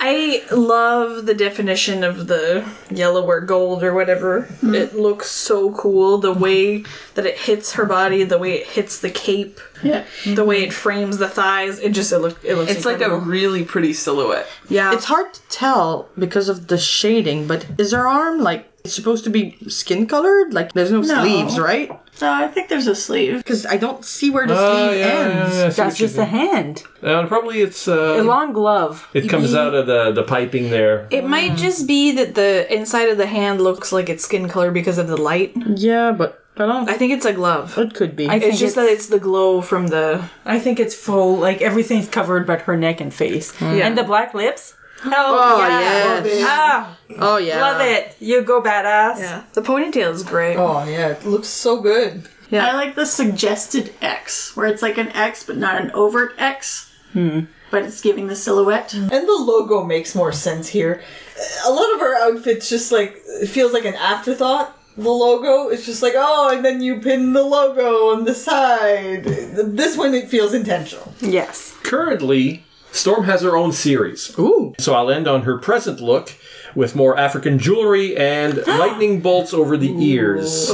C: I love the definition of the yellow or gold or whatever. Mm. It looks so cool. The way that it hits her body, the way it hits the cape, yeah. the way it frames the thighs. It just it, look, it looks
D: It's
C: incredible.
D: like a really pretty silhouette.
C: Yeah.
H: It's hard to tell because of the shading, but is her arm like it's supposed to be skin colored? Like there's no,
G: No.
H: sleeves, right?
G: So I think there's a sleeve.
H: Because I don't see where the
B: Uh,
H: sleeve
B: yeah,
H: ends.
B: yeah, yeah, I see what
F: That's
B: you
F: just a
B: mean.
F: hand.
B: Uh, probably it's uh,
F: A long glove.
B: it comes out of the the piping there.
C: It might just be that the inside of the hand looks like it's skin color because of the light.
H: Yeah, but I don't.
C: I think it's a glove.
H: It could be.
F: I think
C: It's just that it's the glow from the...
F: I think it's full, like everything's covered but her neck and face.
C: Yeah.
F: And the black lips. Oh,
H: Oh,
F: yeah.
H: yes.
F: Ah,
H: Oh yeah.
F: love it. You go badass.
C: Yeah. The ponytail is great.
A: Oh yeah, it looks so good.
C: Yeah.
G: I like the suggested X, where it's like an X, but not an overt X. Hmm. But it's giving the silhouette.
A: And the logo makes more sense here. A lot of our outfits just like, it feels like an afterthought. The logo is just like, oh, and then you pin the logo on the side. This one, it feels intentional.
F: Yes.
B: Currently, Storm has her own series.
H: Ooh.
B: So I'll end on her present look with more African jewelry and lightning bolts over the ears.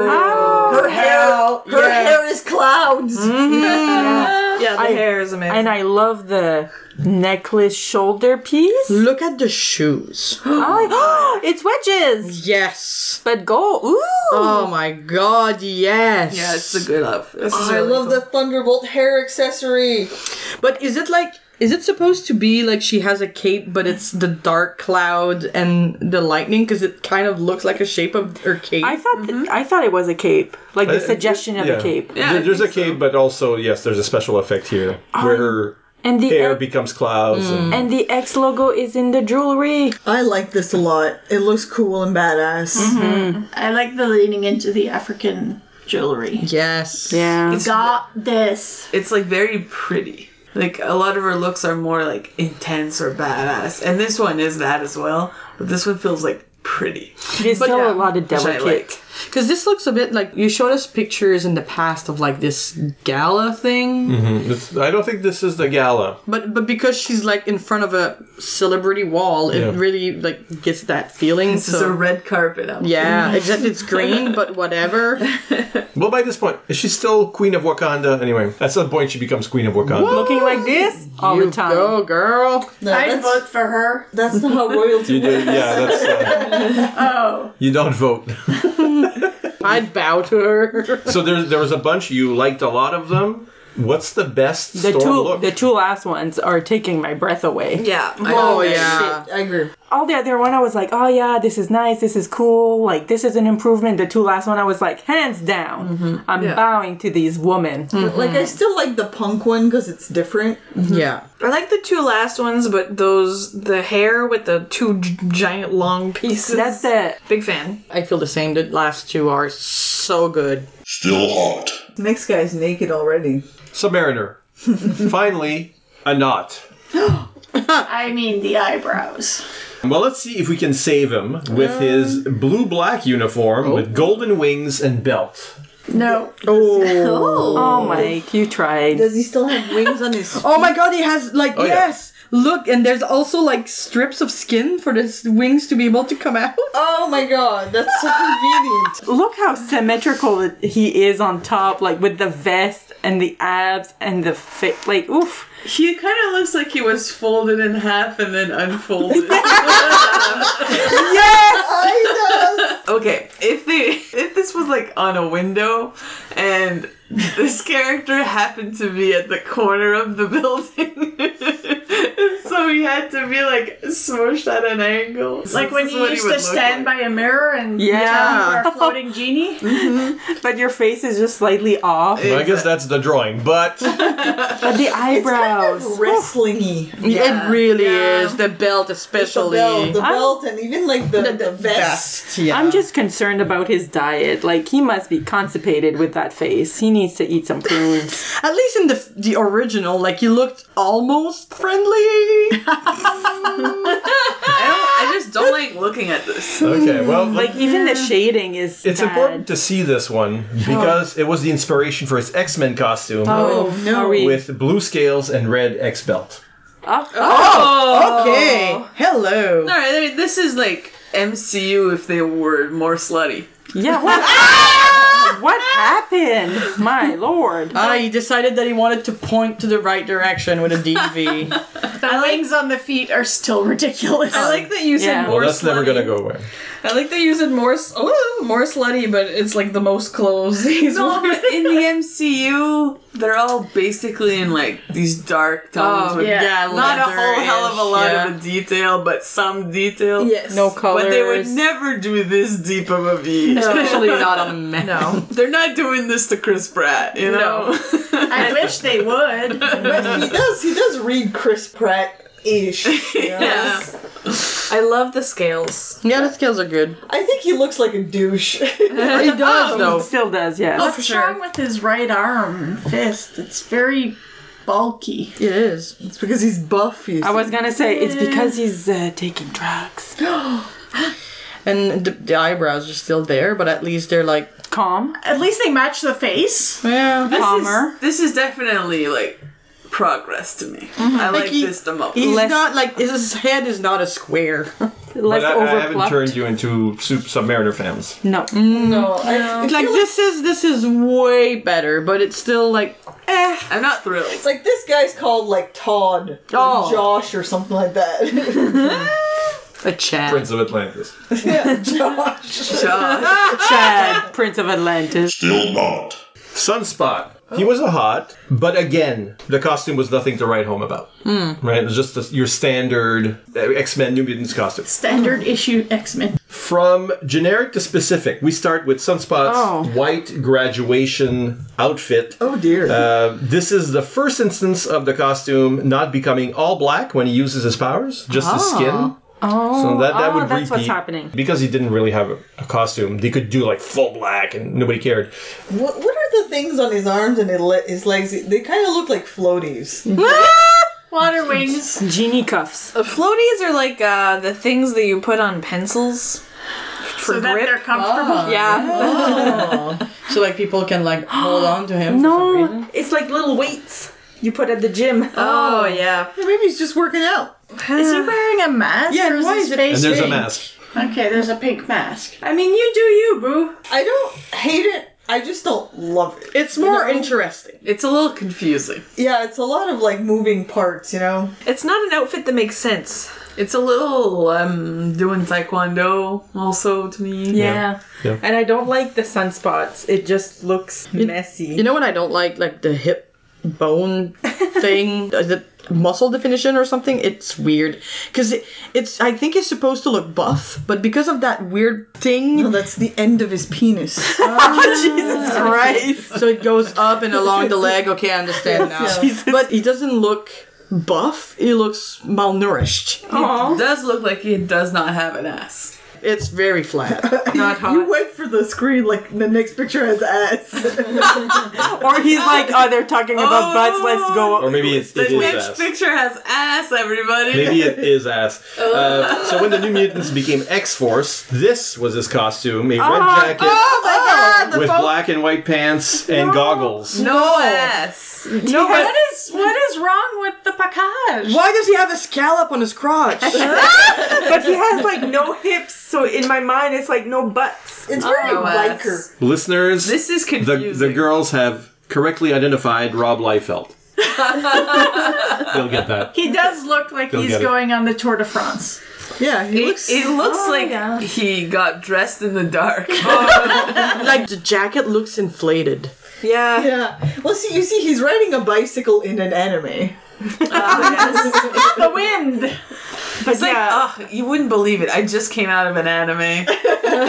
A: Her hair, her hair is clouds.
C: Yeah, the
F: I-
C: hair is amazing.
F: And I love the necklace shoulder piece.
H: Look at the shoes.
F: Oh, it's wedges.
H: Yes.
F: But gold. Ooh.
H: Oh my god, yes.
D: Yeah, it's a good outfit.
A: Oh, I love the Thunderbolt hair accessory.
H: But is it like, is it supposed to be like she has a cape, but it's the dark cloud and the lightning? Because it kind of looks like a shape of her cape.
F: I thought th- I thought it was a cape, like the
B: Uh,
F: suggestion of
B: yeah.
F: a cape.
D: Yeah,
B: There-
D: I
B: there's a
D: think so.
B: cape, but also, yes, there's a special effect here where her
F: And the
B: hair
F: X-
B: becomes clouds. And,
F: and the X logo is in the jewelry.
A: I like this a lot. It looks cool and badass.
G: I like the leaning into the African jewelry.
H: Yes.
F: Yeah.
G: Got this.
D: It's like very pretty. Like a lot of her looks are more like intense or badass, and this one is that as well. But this one feels like pretty.
F: There's still a lot of
D: Which I
F: delicate.
D: like.
H: Because this looks a bit like, you showed us pictures in the past of like this gala thing.
B: This- I don't think this is the gala.
H: But but because she's like in front of a celebrity wall, it
B: Yeah.
H: really like gets that feeling.
D: This is
H: so-
D: a red carpet outfit.
H: yeah, except it's green, but whatever.
B: Well, by this point, is she still Queen of Wakanda? Anyway, at some point she becomes Queen of Wakanda.
F: Looking like this all
H: you
F: the time.
H: go, girl.
A: No,
G: I'd
A: that's,
G: vote for her.
A: that's not how royalty
B: You do, yeah, that's. Uh,
G: Oh.
B: you don't vote.
H: I'd bow to her.
B: So there, there was a bunch. You liked a lot of them. What's the best
F: The
B: Storm
F: two
B: look?
F: the two last ones are taking my breath away.
C: Yeah.
H: Oh yeah.
A: I agree.
F: All the other one I was like, oh yeah, this is nice, this is cool, like this is an improvement. The two last one I was like, hands down, I'm
C: Yeah.
F: bowing to these women.
A: Like, I still like the punk one because it's different.
H: Yeah.
C: I like the two last ones, but those, the hair with the two g- giant long pieces.
F: That's the
C: Big fan.
H: I feel the same. The last two are so good.
I: Still hot.
A: Next guy's naked already.
B: Submariner. Finally, a knot.
G: I mean the eyebrows.
B: Well, let's see if we can save him with his blue-black uniform with golden wings and belt.
G: No.
F: oh Mike, you tried.
A: Does he still have wings on his
H: Oh my god, he has like
B: Oh, yeah.
H: yes. Look, and there's also like strips of skin for the wings to be able to come out.
A: Oh my god, that's so convenient.
F: Look how symmetrical it- he is on top, like with the vest and the abs and the fit. Like, oof.
D: He kind of looks like he was folded in half and then unfolded. Okay, if they if this was like on a window and this character happened to be at the corner of the building, and so he had to be like smushed at an angle.
G: Like when
D: This is
G: you
D: what he
G: used
D: would
G: to
D: look
G: stand
D: like.
G: by a mirror and
F: Yeah.
G: pretend you were a floating genie.
F: But your face is just slightly off.
B: Well, I guess that's the drawing, but
F: But the eyebrows.
A: Wrestling-y.
H: It really
G: Yeah.
H: is. The belt
A: The
H: especially.
A: belt, the
F: I'm-
A: belt, and even like the, the, vest.
H: Yeah.
F: I'm just concerned about his diet. Like, he must be constipated with that face. He needs to eat some prunes.
H: At least in the the original, like he looked almost friendly.
D: I don't. I just don't like looking at this.
B: okay. Well,
F: Like, even the shading is
B: it's
F: bad.
B: important to see this one because it was the inspiration for his X-Men costume
F: Oh,
A: no.
F: are we-
B: with blue scales and red X belt.
H: Oh, okay. Hello.
D: All right, I mean, this is like M C U if they were more slutty.
F: Yeah, what? What happened? My lord.
H: Ah, he decided that he wanted to point to the right direction with a D V.
G: The wings on the feet are still ridiculous.
C: I like that you said
F: Yeah.
C: more
B: Well, that's
C: slutty.
B: never gonna go away.
C: I like that you said more, s- oh, more slutty, but it's like the most clothes he's
D: No,
C: wearing.
D: but in the M C U, they're all basically in like these dark tones
H: Oh,
D: with
G: yeah.
D: not a whole hell of a lot
H: yeah.
D: of a detail, but some detail.
C: Yes.
F: No colors.
D: But they would never do this deep of a V.
H: Especially not on a man.
C: No.
D: They're not doing this to Chris Pratt, you know?
G: I wish they would.
A: But he does. He does read Chris Pratt ish.
D: Yeah.
C: I love the scales.
H: Yeah, the skills are good.
A: I think he looks like a douche.
H: He does, though.
F: Still does, yes.
C: Oh,
G: What's
C: for sure.
G: wrong with his right arm and fist? It's very bulky.
H: It is.
A: It's because he's buff. You
F: I was gonna say, it's because he's uh, taking drugs.
H: And the, the eyebrows are still there, but at least they're like,
F: Calm.
G: At least they match the face.
H: yeah.
D: This
F: Calmer.
D: Is, this is definitely like progress to me. I like
H: he-
D: this the most.
H: He's
F: Less-
H: not like, his head is not a square.
F: Less
B: But I, I haven't
F: overplucked.
B: turned you into Sup- Submariner fans.
F: No.
A: no. I,
H: It's like, this is, this is way better, but it's still like, eh.
D: I'm not thrilled.
A: It's like this guy's called like Todd or
H: Oh.
A: Josh or something like that.
H: A Chad.
B: Prince of Atlantis.
A: yeah, Josh.
F: Chad, Prince of Atlantis.
I: Still not.
B: Sunspot. He was a hot, but again, the costume was nothing to write home about. Right? It was just the, your standard uh, X-Men New Mutants costume.
G: Standard issue X-Men.
B: From generic to specific, we start with Sunspot's
F: Oh.
B: white graduation outfit.
A: Oh dear.
B: Uh, this is the first instance of the costume not becoming all black when he uses his powers, just his skin.
F: Oh,
B: So that, that
F: oh,
B: would
F: that's
B: repeat.
F: what's happening.
B: Because he didn't really have a, a costume, they could do like full black and nobody cared.
A: what, what are the things on his arms and his le- his legs? They kind of look like floaties.
G: Water wings.
F: Genie cuffs.
C: The floaties are like uh, the things that you put on pencils for
G: So that
C: grip.
G: they're comfortable.
C: yeah.
H: So like people can like hold on to him for some
F: No,
H: reason.
F: it's like little weights you put at the gym.
C: Oh, yeah.
A: Or maybe he's just working out.
G: Is he wearing a mask?
H: Yeah,
G: or is
H: why
G: his
H: is it-
G: face
B: And there's a
G: pink?
B: mask.
G: Okay, there's a pink mask.
F: I mean, you do you, boo.
A: I don't hate it. I just don't love it.
H: It's more
A: You know?
H: interesting.
D: It's a little confusing.
A: Yeah, it's a lot of like moving parts, you know.
C: It's not an outfit that makes sense.
D: It's a little um doing taekwondo also to me.
F: Yeah.
B: Yeah.
F: And I don't like the sunspots. It just looks messy.
H: You know what I don't like? Like the hip bone thing, uh, the muscle definition or something. It's weird because it, it's. I think it's supposed to look buff, but because of that weird thing,
A: No, that's the end of his penis.
H: Jesus Christ! So it goes up and along the leg. Okay, I understand now. But he doesn't look buff. He looks malnourished.
D: It does look like he does not have an ass.
H: It's very flat.
F: Not hot.
A: You wait for the screen like the next picture has ass.
F: Or he's like, oh, they're talking about butts. Let's go.
B: Or maybe it,
D: The
B: it is
D: next
B: ass.
D: picture has ass, everybody.
B: Maybe it is ass. Uh, so when the New Mutants became X-Force, this was his costume: a red jacket with black and white pants and goggles.
D: No ass.
G: No, what is what is wrong with the package?
H: Why does he have a scallop on his crotch?
F: But he has like no hips, so in my mind it's like no butts.
A: It's very
D: Oh, ass.
A: biker.
B: Listeners,
D: This is
B: the,
D: confusing.
B: the girls have correctly identified Rob Liefeld. They'll get that.
G: He does look like
B: They'll
G: he's
B: get it.
G: going on the Tour de France.
A: Yeah, he
D: It,
A: looks.
D: it looks
F: Oh,
D: like
F: yeah.
D: he got dressed in the dark.
H: Like the jacket looks inflated.
F: Yeah.
A: Yeah. Well, see, you see, he's riding a bicycle in an anime.
G: The wind.
D: It's like,
F: yeah.
D: oh, you wouldn't believe it. I just came out of an anime. It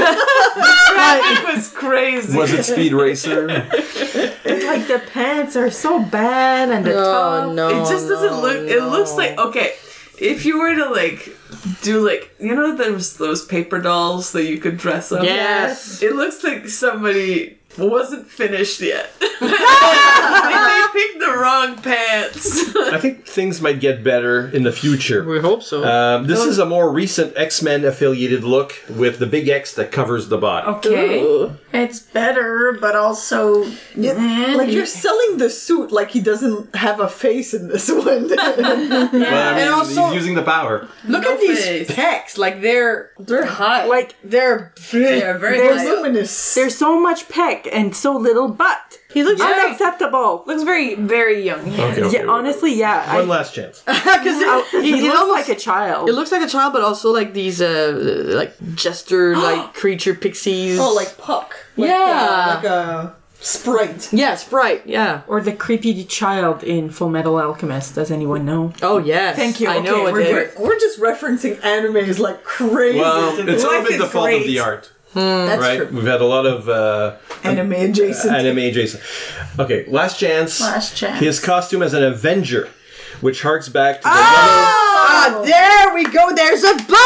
D: was crazy.
B: Was it Speed Racer?
F: Like the pants are so bad and the top.
H: no!
D: It just doesn't look. It looks like okay. If you were to like do like you know there's those paper dolls that you could dress up.
H: Yes.
D: It looks like somebody wasn't finished yet. Like they picked the wrong pants.
B: I think things might get better in the future.
H: We hope so.
B: Um, this is a more recent X-Men affiliated look with the big X that covers the body.
F: Okay.
H: Ooh.
G: It's better, but also
A: Yeah, like you're selling the suit like he doesn't have a face in this one.
B: Well, I mean,
H: And also-
B: he's using the power.
H: Look
D: No
H: at these
D: face.
H: pecs. Like they're
A: They're high.
F: Like,
H: they're
D: They're very
A: They're
D: high up.
A: luminous.
F: there's so much peck and so little butt.
C: He looks very,
F: Unacceptable.
C: looks very, very young.
B: Okay, okay.
F: Yeah, honestly, yeah.
B: One
F: I,
B: last chance.
H: because
F: he,
H: it, it
F: looks
H: almost
F: like a child.
H: it looks like a child, but also like these uh like jester like creature pixies.
A: Oh, like Puck. Like,
H: Yeah.
A: uh, like a sprite.
H: yeah, Sprite. Yeah.
F: Or the creepy child in Full Metal Alchemist. Does anyone know?
H: Oh yes.
F: Thank you.
H: I know
F: Okay,
H: what
F: we're
H: they-
F: good.
A: We're just referencing animes like crazy.
B: Well,
A: today.
B: it's all
F: Life
B: been
F: is
B: the fault of
F: great.
B: the art,
A: That's
B: right?
A: true.
B: We've had a lot of uh,
A: Anime adjacent.
B: anime adjacent. Okay, last chance.
G: Last chance.
B: His costume as an Avenger, which harks back to the
H: Ah, there we go. There's a bug.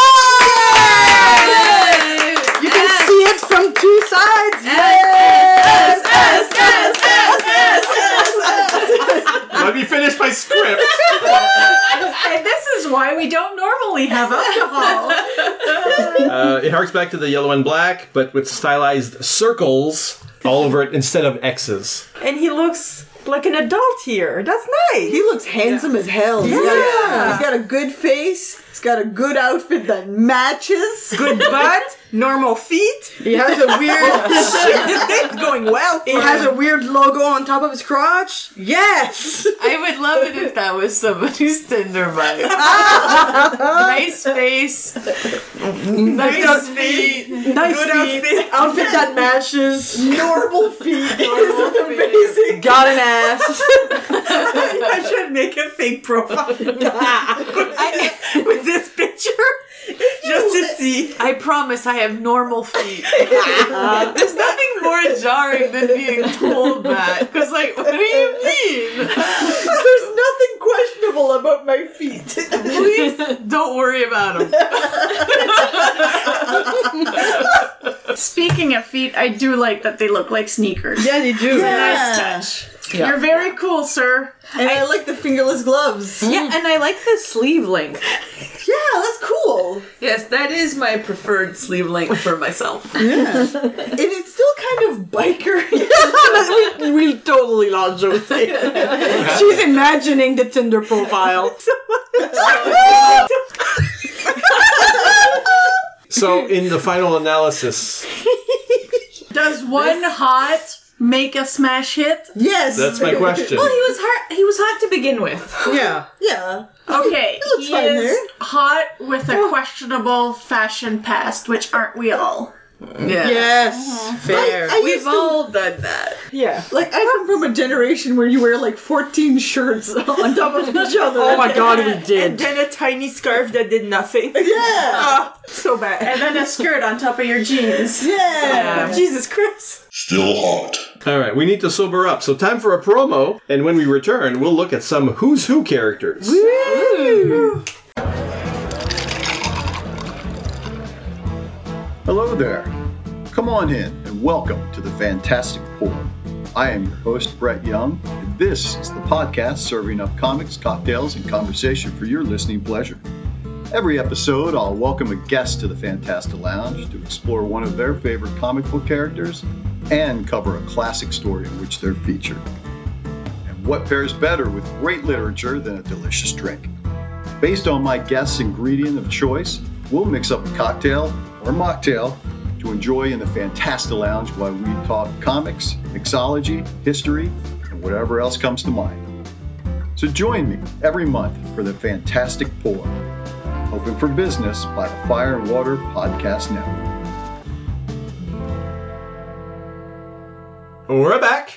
H: You can see it from two sides. Yes.
B: yellow. Let me finish my script.
G: And this is why we don't normally have alcohol.
B: Uh, it harks back to the yellow and black, but with stylized circles all over it instead of X's.
F: And he looks like an adult here. That's nice.
A: He looks handsome as hell. He's got,
F: Yeah.
A: he's got a good face. He's got a good outfit that matches.
F: Good butt, normal feet.
H: He has a weird.
F: It's going well.
H: He has a weird logo on top of his crotch. Yes.
D: I would love it if that was somebody's Tinder bio. Nice face, nice feet,
H: Nice
F: Good
H: feet.
F: outfit.
H: Outfit that matches.
A: Normal feet.
D: normal feet.
A: Amazing.
H: Got an ass.
F: I should make a fake profile with this picture just to see.
D: I promise I have normal feet. There's nothing more jarring than being told that. Because, like, what do you mean?
A: There's nothing questionable about my feet.
D: Please don't worry about them.
G: Speaking of feet, I do like that they look like sneakers.
H: Yeah, they do.
G: Nice touch. You're very cool, sir.
A: And I, like the fingerless gloves.
D: Yeah, and I like the sleeve length.
A: Yeah, that's cool.
D: Yes, that is my preferred sleeve length for myself.
A: And it's still kind of biker.
H: we, we totally lost Jose. She's imagining the Tinder profile.
B: So, in the final analysis,
G: Does one hot make a smash hit?
A: Yes.
B: that's my question.
C: Well, he was hot. He was hot to begin with.
H: Yeah.
A: Yeah.
G: Okay,
A: looks
G: he
A: fine
G: is
A: there.
G: hot with a questionable fashion past, which aren't we all?
D: Yeah.
H: Yes. Fair.
A: I
D: We've
A: used to-
D: all done that.
F: Yeah.
A: Like, I come from a generation where you wear like fourteen shirts on top of each other.
H: Oh my god, we
F: And
H: did.
F: then a tiny scarf that did nothing.
A: Yeah.
F: Ah, so bad.
G: And then a skirt on top of your jeans.
A: Yeah.
F: Jesus Christ.
I: Still hot.
B: All right, we need to sober up. So, time for a promo, and when we return, we'll look at some Who's Who characters.
J: Hello there. Come on in and welcome to the Fantastic Four. I am your host, Brett Young, and this is the podcast serving up comics, cocktails, and conversation for your listening pleasure. Every episode, I'll welcome a guest to the Fantasta Lounge to explore one of their favorite comic book characters and cover a classic story in which they're featured. And what pairs better with great literature than a delicious drink? Based on my guest's ingredient of choice, we'll mix up a cocktail or mocktail to enjoy in the Fantasta Lounge while we talk comics, mixology, history, and whatever else comes to mind. So join me every month for the Fantastic Four, Open for Business by the Fire and Water Podcast Network.
B: We're back.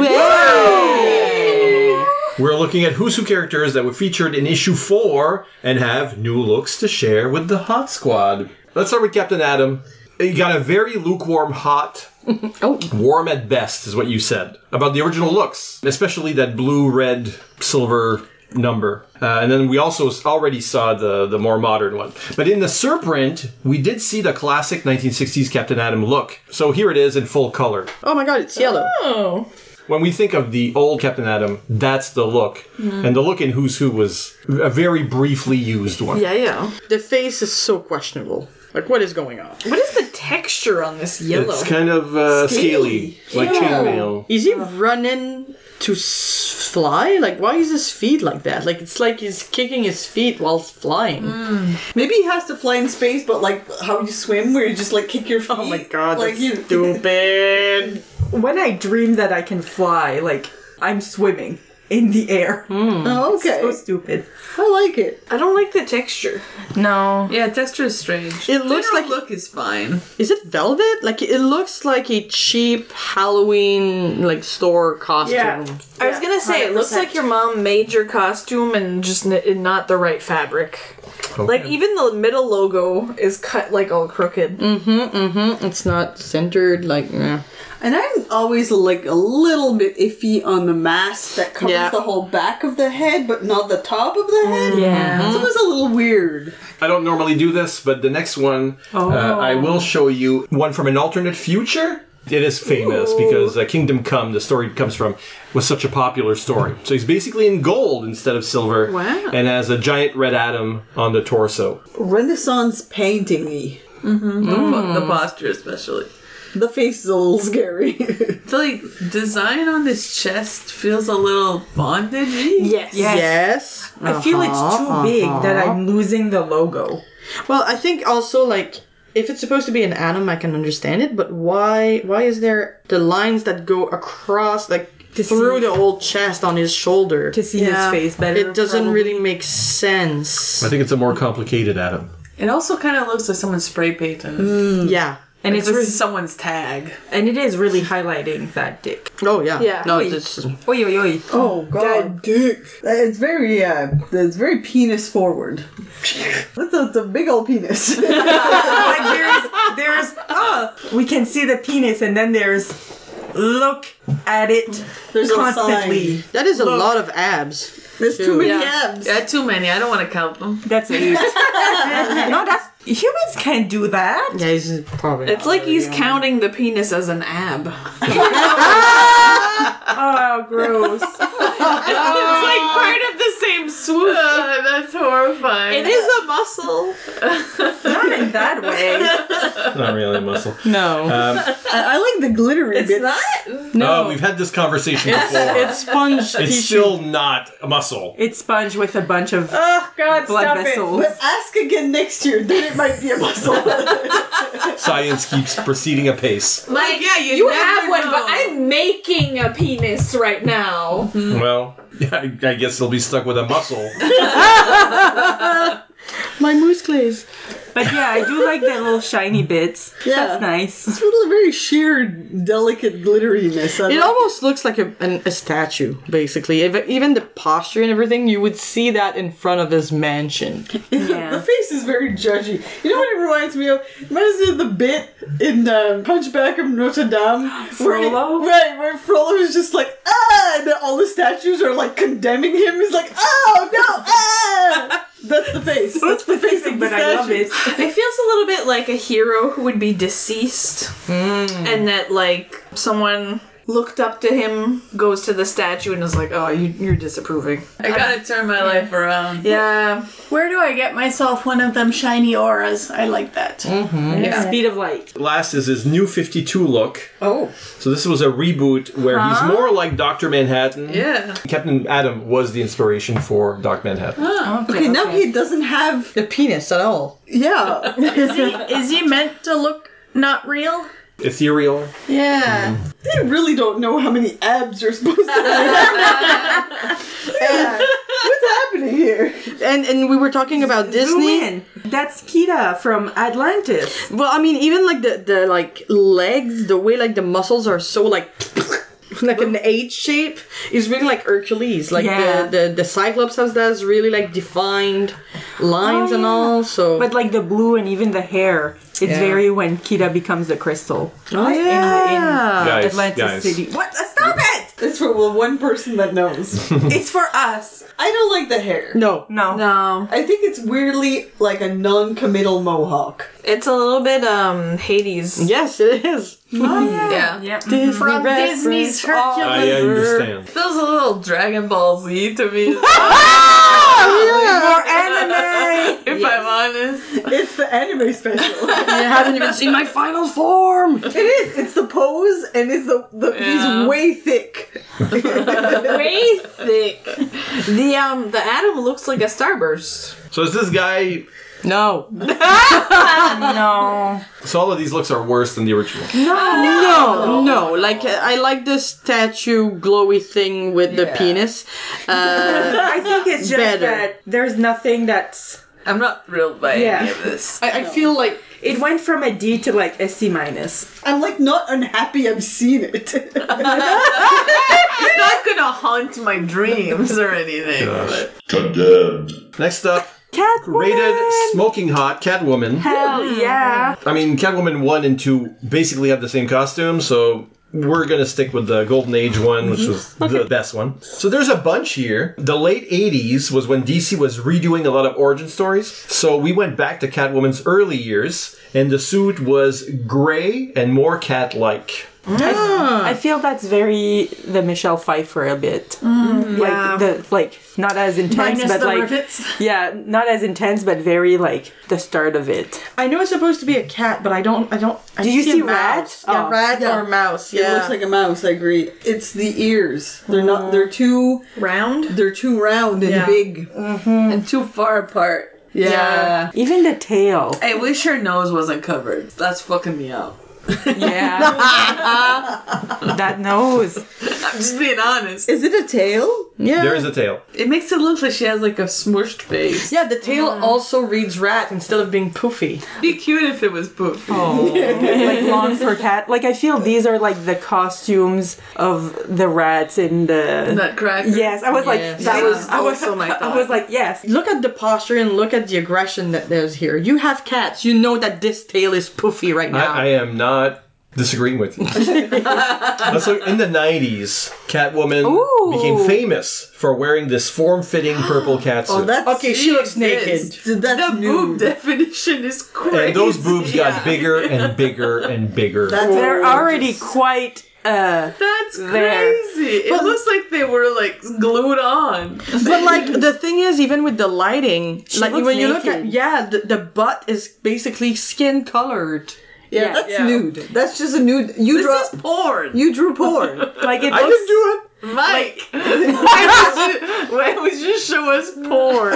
B: We're looking at Who's Who characters that were featured in issue four and have new looks to share with the Hot Squad. Let's start with Captain Atom. You got a very lukewarm hot.
H: Oh.
B: Warm at best is what you said about the original looks, especially that blue, red, silver number. Uh, and then we also already saw the, the more modern one. But in the Surprint, we did see the classic nineteen sixties Captain Atom look. So here it is in full color.
H: Oh my god, it's yellow.
C: Oh.
B: when we think of the old Captain Atom, that's the look. Mm. And the look in Who's Who was a very briefly used one.
H: Yeah, yeah. The face is so questionable. Like, what is going on?
C: What is the texture on this yellow?
B: It's kind of uh, scaly, like
H: Yeah.
B: chainmail.
H: Is he running to s- fly? Like, why is his feet like that? Like, it's like he's kicking his feet while flying.
A: Mm. Maybe he has to fly in space, but like how you swim, where you just like kick your feet.
H: Oh my god,
A: like
H: that's
A: you.
H: stupid.
F: When I dream that I can fly, like, I'm swimming in the air.
A: Oh, okay.
F: So stupid.
A: I like it.
C: I don't like the texture.
F: No.
D: Yeah, texture is strange.
H: It looks
D: General
H: like-
D: look is fine.
H: Is it velvet? Like, it looks like a cheap Halloween, like, store costume.
F: Yeah.
C: I was gonna say, it looks like your mom made your costume and just n- in not the right fabric.
B: Okay.
C: Like, even the middle logo is cut, like, all crooked.
H: Mm-hmm, mm-hmm. It's not centered, like, yeah.
A: And I'm always like a little bit iffy on the mask that covers
H: Yeah.
A: the whole back of the head, but not the top of the head.
F: Yeah.
A: So it's a little weird.
B: I don't normally do this, but the next one,
F: Oh.
B: uh, I will show you one from an alternate future. It is famous because uh, Kingdom Come, the story it comes from, was such a popular story. So he's basically in gold instead of silver.
C: Wow.
B: And has a giant red atom on the torso.
A: Renaissance painting-y.
D: The, po- the posture, especially.
A: The face is a little scary.
D: The like design on his chest feels a little bondagey.
C: Yes.
F: Yes.
H: Yes.
F: I feel it's too big that I'm losing the logo.
H: Well, I think also, like, if it's supposed to be an atom, I can understand it, but why why is there the lines that go across, like,
F: To
H: through
F: see-
H: the whole chest on his shoulder?
F: To see
A: Yeah.
F: his face better.
H: It doesn't
F: probably.
H: really make sense.
B: I think it's a more complicated atom.
D: It also kind of looks like someone spray painted.
H: Yeah.
F: And
D: Like
F: it's
D: this
F: re-
D: is someone's tag.
F: and it is really highlighting that dick.
H: Oh, yeah.
C: Yeah.
H: No,
F: Oi.
H: it's...
F: Oi, oi, oi.
A: Oh god, dick. It's very, uh, it's very penis forward. That's a, it's a big old penis.
F: Like there's, there's, oh, we can see the penis, and then there's, look at it
A: There's a
F: constantly.
A: sign.
H: That is a
F: Look.
H: lot of abs.
A: There's too many
D: Yeah.
A: abs.
D: Yeah, too many. I don't want to count them.
F: That's eight. No, that's humans can't do that.
H: Yeah, he's probably...
C: It's like he's counting the penis as an ab.
F: Oh, gross.
C: It's like part of the same swoop.
D: Uh, that's horrifying.
C: It is a muscle.
F: Not in that way.
B: Not really a muscle.
H: No.
B: Um,
A: I, I like the glittery
C: It's
A: bits.
C: not.
B: No, we've had this conversation before.
H: It's sponge
B: It's
H: tissue.
B: still not a muscle.
F: It's sponge with a bunch of
C: Oh God!
F: blood
C: stop
F: vessels.
A: But ask again next year, then it might be a muscle.
B: Science keeps proceeding apace.
C: it. Like,
D: yeah, you
C: you
D: never
C: have one,
D: know.
C: but I'm making a penis right now.
B: Well, yeah, I I guess they'll be stuck with a muscle.
H: My muscles.
F: But yeah, I do like the little shiny bits.
A: Yeah.
F: That's nice.
A: It's really very sheer, delicate glitteriness. I
H: It
A: like
H: almost looks like a, an, a statue, basically. If, even the posture and everything, you would see that in front of his mansion.
F: Yeah.
A: The face is very judgy. You know what it reminds me of? It reminds me of the bit in uh, Hunchback of Notre Dame. where he-
F: Frollo?
A: right, where Frollo is just like, ah! And then all the statues are like condemning him. He's like, oh, no, ah! That's the face. That's the face of the
F: But I love
A: statue.
F: it.
C: It feels a little bit like a hero who would be deceased, and that like someone looked up to him, goes to the statue, and is like, "Oh, you, you're disapproving."
D: I gotta turn my life around.
C: Yeah,
G: Where do I get myself one of them shiny auras? I like that.
D: Yeah.
F: Speed of light.
B: Last is his new fifty-two look.
A: Oh.
B: So this was a reboot where he's more like Doctor Manhattan.
D: Yeah.
B: Captain Atom was the inspiration for Doc Manhattan.
A: Okay, now he doesn't have.
H: The penis at all.
A: Yeah.
G: Is he is he meant to look not real?
B: Ethereal.
G: Yeah.
A: They really don't know how many abs you're supposed to have. Yeah. What's happening here?
H: And and we were talking about
F: Zoom
H: Disney.
F: in. That's Kita from Atlantis.
H: Well, I mean, even like the, the like legs, the way like the muscles are so like like an H shape is really like Hercules. Like
F: Yeah.
H: the, the the Cyclops has that really like defined lines
F: Oh,
H: and
F: yeah.
H: all. So
F: But like the blue and even the hair, it's
H: Yeah.
F: very when Kita becomes the crystal.
H: oh
F: In,
H: yeah.
F: in
B: Guys,
F: Atlantis
B: guys.
F: City. What? Stop it!
A: It's for the one person that knows.
F: It's for us.
A: I don't like the hair.
H: No.
F: No.
C: no.
A: I think it's weirdly like a non-committal mohawk.
C: It's a little bit um Hades.
H: Yes, it is.
C: Yeah.
F: Yeah.
H: Disney
G: From
H: reference
G: Disney's
H: all
G: Hercules.
B: I
H: over.
B: understand.
D: Feels a little Dragon Ball Z to me.
F: More anime.
D: If I'm honest.
A: It's the anime special.
H: You haven't even seen my final form.
A: It is. It's the pose, and it's the, the
D: Yeah.
A: he's way thick.
C: Way thick. The um the atom looks like a starburst.
B: So is this guy?
H: No.
F: No.
B: So all of these looks are worse than the original.
H: No, no. Like, uh, I like the statue glowy thing with the
A: Yeah.
H: penis. Uh,
F: I think it's just
H: Better.
F: that there's nothing that's.
D: I'm not thrilled by
F: Yeah.
D: any of this.
H: I, I feel like
F: It went from a D to like a C minus.
A: I'm like not unhappy I've seen it.
D: It's not gonna haunt my dreams or anything. But
I: Condemned.
B: Next up,
F: Catwoman.
B: rated smoking hot Catwoman.
F: Hell yeah.
B: I mean, Catwoman one and two basically have the same costume, so we're gonna stick with the Golden Age one, which was the best one. So there's a bunch here. The late eighties was when D C was redoing a lot of origin stories. So we went back to Catwoman's early years, and the suit was gray and more cat-like.
F: I feel that's very the Michelle Pfeiffer a bit. Like
C: yeah.
F: the like not as intense,
G: Minus
F: but
G: the
F: like
G: rivets.
F: yeah, not as intense, but very like the start of it.
H: I know it's supposed to be a cat, but I don't. I don't. I
F: Do you
H: see
F: see
H: a
F: rat?
H: mouse. Yeah,
F: Oh.
H: rat
A: Yeah.
H: or mouse.
A: It
H: Yeah.
A: looks like a mouse. I agree. It's the ears. They're not. They're too.
C: Round.
A: They're too round and
C: Yeah.
A: big.
D: and too far apart.
H: yeah.
F: Even the tail.
D: I wish her nose wasn't covered. That's fucking me out.
F: Yeah. That nose.
D: I'm just being honest.
A: Is it a tail?
H: Yeah.
B: There is a tail.
D: It makes it look like she has like a smushed face.
H: Yeah, the tail also reads rat instead of being poofy.
D: It'd be cute if it was poofy.
F: Like long for cat. Like I feel these are like the costumes of the rats in the
D: Nutcracker.
F: Yes, I was like
H: Yes.
F: that
D: That
F: was
D: was
F: I was
D: also my
F: I
D: thought.
F: was like yes.
H: Look at the posture and look at the aggression that there's here. You have cats. You know that this tail is poofy right now.
B: I, I am not disagreeing with you. So in the nineties, Catwoman
F: Ooh.
B: became famous for wearing this form-fitting purple catsuit.
A: Oh, that's
H: okay, she looks
D: Jesus.
H: naked.
A: that's
D: The boob
A: nude.
D: definition is crazy.
B: and those boobs got bigger and bigger and bigger.
A: That's
F: They're
A: gorgeous.
F: already quite uh
D: That's
F: There.
D: crazy. It looks like they were like glued on.
H: But like the thing is, even with the lighting, like
F: looks
H: when you look at
F: naked.
H: yeah, the, the butt is basically skin colored.
A: Yeah,
F: Yeah.
A: that's
D: Yeah.
A: nude. That's just a nude. You
D: This
A: draw.
D: is porn.
A: You drew porn.
F: like it
B: I
F: looks
B: can do it.
D: Mike, why, would you, why would you show us porn?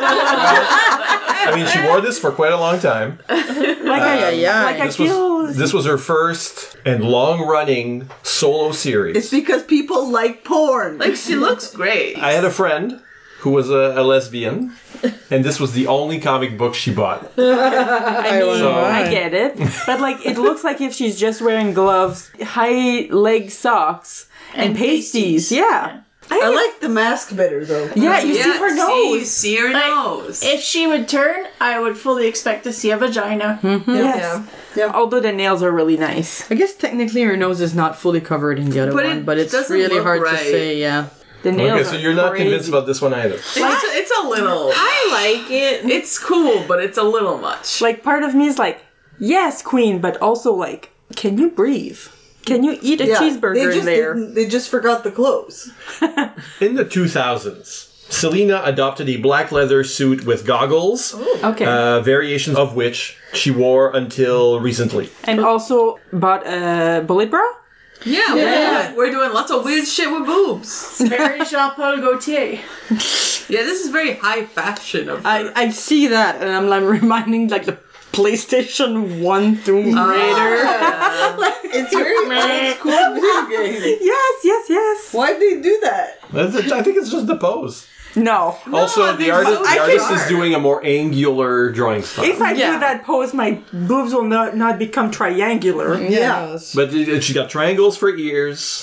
B: I mean, she wore this for quite a long time.
F: like I,
H: yeah, yeah.
F: like I
B: This was
F: feel
B: this was her first and long-running solo series.
A: It's because people like porn.
D: Like, she looks great.
B: I had a friend who was a, a lesbian, and this was the only comic book she bought.
F: I mean,
B: So-
F: I get it, but like it looks like if she's just wearing gloves, high leg socks, and,
G: And
F: pasties.
G: pasties.
F: Yeah,
A: I like the mask better though.
F: yeah. You
D: yeah,
F: see her
D: See, you
F: nose.
D: see her
G: Like,
D: nose.
G: If she would turn, I would fully expect to see a vagina.
F: Yes.
A: Yeah.
F: Although the nails are really nice.
H: I guess technically her nose is not fully covered in the other
D: But
H: one,
D: it
H: but it's
D: doesn't
H: really
D: look
H: hard to
D: right.
H: say. Yeah.
F: The nails.
B: Okay, so
F: are
B: you're not
F: crazy.
B: convinced about this one either.
D: It's, it's a little.
C: I like it.
D: It's cool, but it's a little much.
F: Like part of me is like, yes, queen, but also like, can you breathe? Can you eat a
A: Yeah,
F: cheeseburger
A: they just
F: in there?
A: didn't- They just forgot the clothes.
B: In the two thousands, Selena adopted a black leather suit with goggles,
F: Okay.
B: uh, variations of which she wore until recently.
F: and also bought a bullet bra?
D: Yeah, We're, doing, we're doing lots of weird shit with boobs.
G: Very Jean-Paul Gaultier.
D: Yeah, this is very high fashion of her.
H: I, I see that, and I'm like reminding like the PlayStation One Tomb Raider.
A: It's very old school video game.
F: Yes, yes, yes.
A: Why'd they do that?
B: That's- I think it's just the pose.
F: No.
B: Also, the
D: they
B: artist,
D: both
B: the artist
D: are.
B: is doing a more angular drawing style.
F: If I
H: Yeah.
F: do that pose, my boobs will not, not become triangular.
A: Yeah.
B: But it- it- she got triangles for ears,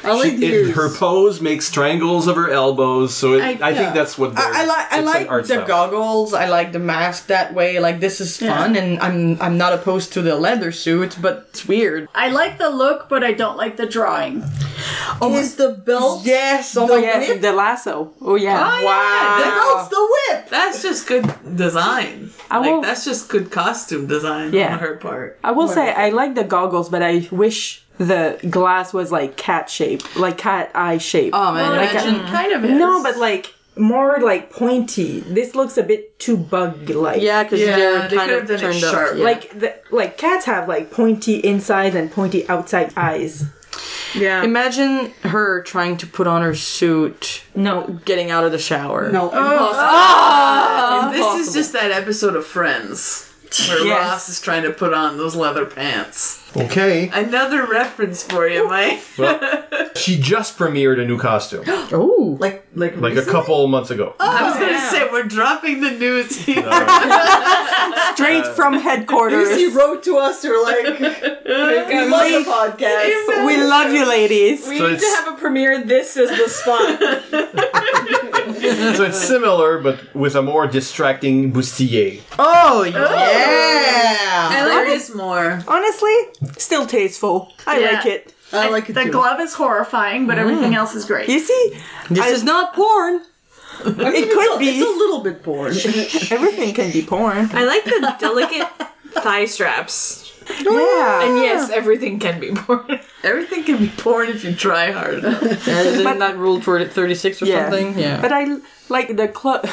A: I like
B: She-
A: the
B: it-
A: ears.
B: her pose makes triangles of her elbows, so it, I,
G: I-
B: think
G: yeah.
B: that's what.
H: I, I like I
B: it's an
H: like
B: art
H: the
B: style.
H: goggles. I like the mask that way. Like this is fun, and I'm I'm not opposed to the leather suit, but it's weird.
G: I like the look, but I don't like the drawing.
A: Is the belt
H: Yes. Oh
A: the
H: my
F: Yeah,
A: whip?
F: the lasso. Oh yeah.
D: Oh,
H: Wow.
A: The
D: yeah.
A: belt's the whip!
D: That's just good design.
F: I
D: like
F: will-
D: that's just good costume design
F: Yeah.
D: on her part.
F: I will say I like the goggles, but I wish the glass was like cat shape, like cat eye shape.
H: Oh man,
G: Well,
H: imagine.
G: it kind of is.
F: No, but like more like pointy. This looks a bit too bug-like.
H: Yeah, because
D: Yeah,
H: they're
D: they
H: kind
D: could
H: of
D: have done it
H: turned up.
D: sharp.
H: Yeah.
F: Like the, like cats have like pointy inside and pointy outside eyes.
C: Yeah.
H: Imagine her trying to put on her suit,
F: No.
H: getting out of the shower.
A: No, impossible.
D: And this is just that episode of Friends where
F: Yes.
D: Ross is trying to put on those leather pants.
B: Okay.
D: Another reference for you, Mike.
B: Well, she just premiered a new costume,
H: Oh.
A: Like, like,
B: like a couple months ago.
D: I was gonna say we're dropping the news here.
F: Straight from headquarters.
A: Lucy wrote to us, they're like, we love the podcast.
F: We love you, ladies.
C: We
B: So
C: need to
B: it's-
C: have a premiere. This is the spot.
B: So it's similar, but with a more distracting bustier.
H: Oh yeah.
D: I like this more.
F: Honestly, still tasteful. I
G: Yeah.
F: like it.
A: I like it
G: The
A: too.
G: glove is horrifying, but everything else is great.
F: You see,
H: This
F: I-
H: is not porn.
A: I mean,
F: it
A: it's
F: could
A: a,
F: be.
A: It's a little bit boring.
F: Everything can be porn.
C: I like the delicate thigh straps.
F: Yeah.
C: And yes, everything can be porn.
D: Everything can be porn if you try hard enough.
H: Yeah, isn't that ruled for thirty-six or
F: Yeah.
H: something? Yeah.
F: But I like the clo-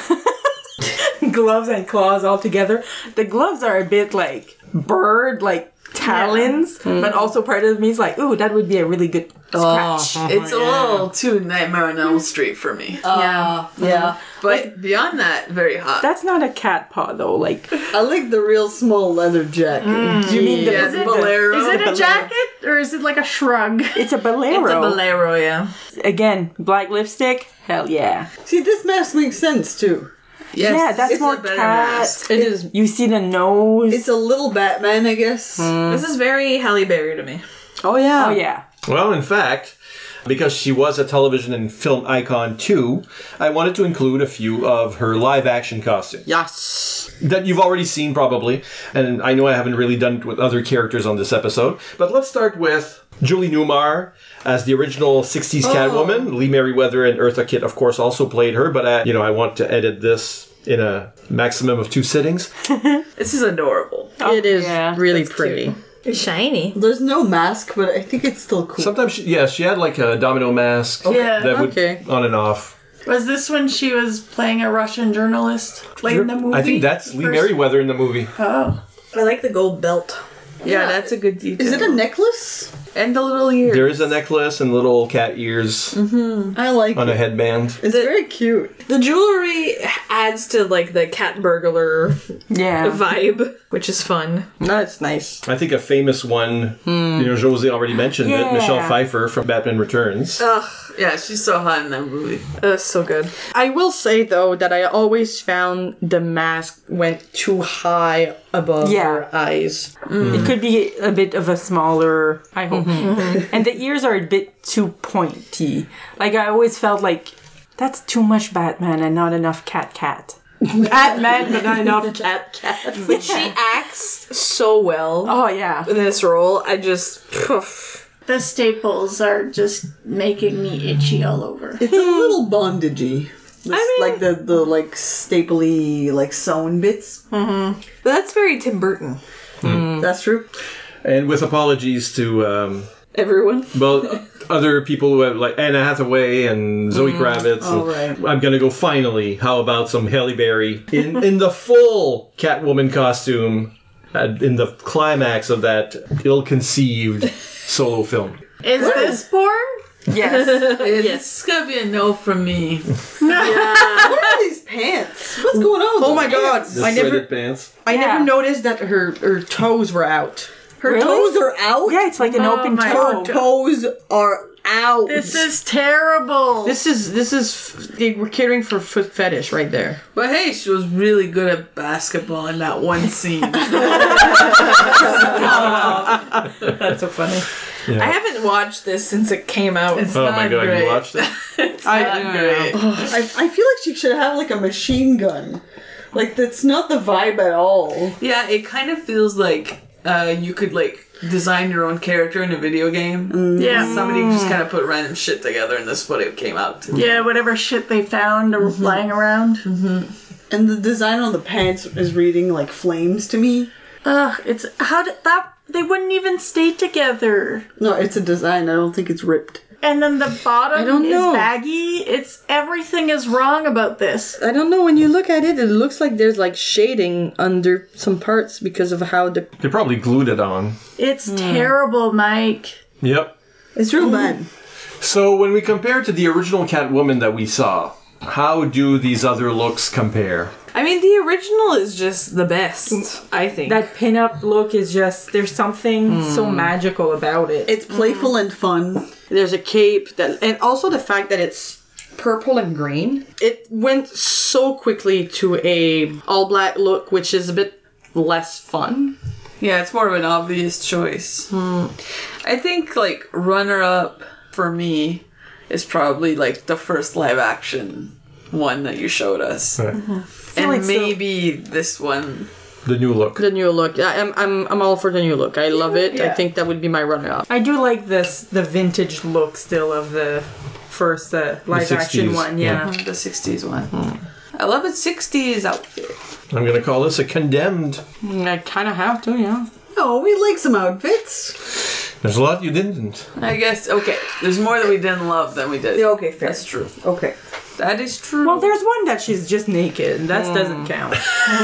F: gloves and claws all together. The gloves are a bit like bird, like talons, but also part of me is like, ooh, that would be a really good scratch.
D: It's a little too Nightmare on Elm Street for me.
A: Yeah. Yeah.
D: But beyond that, very hot.
F: That's not a cat paw though. Like,
A: I like the real small leather jacket.
F: you mean the,
D: yeah,
G: Is
D: the
G: it-
D: bolero.
G: Is it a jacket or is it like a shrug?
F: it's a bolero.
D: It's a bolero, yeah.
F: Again, black lipstick. Hell yeah.
A: See, this mask makes sense too.
D: Yes,
F: Yeah, that's
D: it's
F: more
D: a better
F: cat.
D: mask.
H: It is.
F: You see the nose.
A: It's a little Batman, I guess.
C: This is very Halle Berry to me.
H: Oh yeah.
F: oh yeah.
B: Well, in fact, because she was a television and film icon too, I wanted to include a few of her live action costumes
H: Yes.
B: that you've already seen probably, and I know I haven't really done it with other characters on this episode, but let's start with Julie Newmar as the original sixties Catwoman. Lee Merriweather and Eartha Kitt, of course, also played her, but I, you know, I want to edit this in a maximum of two sittings.
D: This is adorable.
H: It is
F: yeah,
H: really pretty.
C: It's shiny.
A: There's no mask, but I think it's still cool.
B: Sometimes, she, yeah, she had like a domino mask
G: Yeah.
B: that would
H: Okay.
B: on and off.
G: Was this when she was playing a Russian journalist late in the movie?
B: I think that's Lee
G: First-
B: Merriweather in the movie.
G: Oh.
C: I like the gold belt.
D: Yeah, that's a good detail.
A: Is it a necklace?
D: And the little ears.
B: There is a necklace and little cat ears
A: I like
B: on a
A: it.
B: headband.
A: It's very cute.
C: The jewelry adds to like the cat burglar
F: Yeah.
C: vibe, which is fun.
H: That's nice.
B: I think a famous one, you know, Jose already mentioned it,
F: Yeah.
B: Michelle Pfeiffer from Batman Returns.
C: Ugh,
D: Yeah, she's so hot in that movie.
C: that's so good.
H: I will say though that I always found the mask went too high above
F: Yeah.
H: her eyes.
F: It could be a bit of a smaller, I hope. And the ears are a bit too pointy. Like, I always felt like that's too much Batman and not enough Cat Cat. Batman, but not enough Cat Cat.
C: But she acts so well
F: Oh, yeah.
C: in this role. I just. Poof.
G: The staples are just making me itchy all over.
A: It's a little bondagey. This,
C: I mean-
A: like the the like stapley like sewn bits.
C: But that's very Tim Burton.
A: That's true.
B: And with apologies to, um,
C: Everyone.
B: well, other people who have, like Anna Hathaway and Zoe Kravitz.
A: Oh,
B: and I'm gonna go finally. How about some Halle Berry in in the full Catwoman costume uh, in the climax of that ill-conceived solo film?
G: Is this porn?
F: Yes.
D: It's gonna be a no from me.
A: What are these pants? What's going on? with
H: Oh
A: those
H: my god!
A: pants?
B: The
H: I never,
B: threaded pants.
H: I
F: Yeah.
H: never noticed that her her toes were out.
A: Her
F: Really?
A: toes are out.
F: Yeah, it's like an
G: Oh
F: open
G: my
F: toe.
A: Her toes are out.
G: This is terrible.
H: This is this is f- they were catering for foot fetish right there.
D: But hey, she was really good at basketball in that one scene.
F: That's so funny.
B: Yeah.
C: I haven't watched this since it came out.
D: It's
B: Oh
D: not
B: my god,
D: great.
B: you watched it?
D: It's
H: I-
D: not
H: yeah.
D: great.
A: I, I feel like she should have like a machine gun. Like that's not the vibe at all.
D: Yeah, it kind of feels like uh, you could like design your own character in a video game.
G: Yeah.
D: Somebody just kind of put random shit together, and this is what it came out to.
G: Yeah, whatever shit they found or lying around.
A: And the design on the pants is reading like flames to me.
G: Ugh, it's how did that? They wouldn't even stay together.
A: No, it's a design. I don't think it's ripped.
G: And then the bottom
H: I don't
G: is
H: know.
G: baggy. It's everything is wrong about this.
H: I don't know. When you look at it, it looks like there's like shading under some parts because of how the.
B: They probably glued it on.
G: It's terrible, Mike.
B: Yep.
A: It's real bad.
B: So when we compare to the original Catwoman that we saw, how do these other looks compare?
C: I mean, the original is just the best, I think.
F: That pinup look is just, there's something so magical about it.
A: It's playful and fun.
H: There's a cape that, and also the fact that it's purple and green. It went so quickly to a all black look, which is a bit less fun.
D: Yeah, it's more of an obvious choice. I think like runner up for me is probably like the first live action one that you showed us,
B: Right.
D: and
F: like so-
D: maybe this one.
B: The new look.
H: The new look. I, I'm I'm I'm all for the new look. I love it. I think that would be my runner up.
F: I do like this, the vintage look still of the first uh, live action
B: sixties,
F: one,
B: yeah.
F: yeah.
D: The sixties one. I love a sixties outfit.
B: I'm gonna call this a condemned.
H: I kind of have to, yeah.
A: No, we like some outfits.
B: There's a lot you didn't.
D: I guess, okay, there's more that we didn't love than we did.
A: Yeah, okay, fair.
D: That's true.
A: Okay.
D: That is true.
F: Well, there's one that she's just naked. That doesn't count.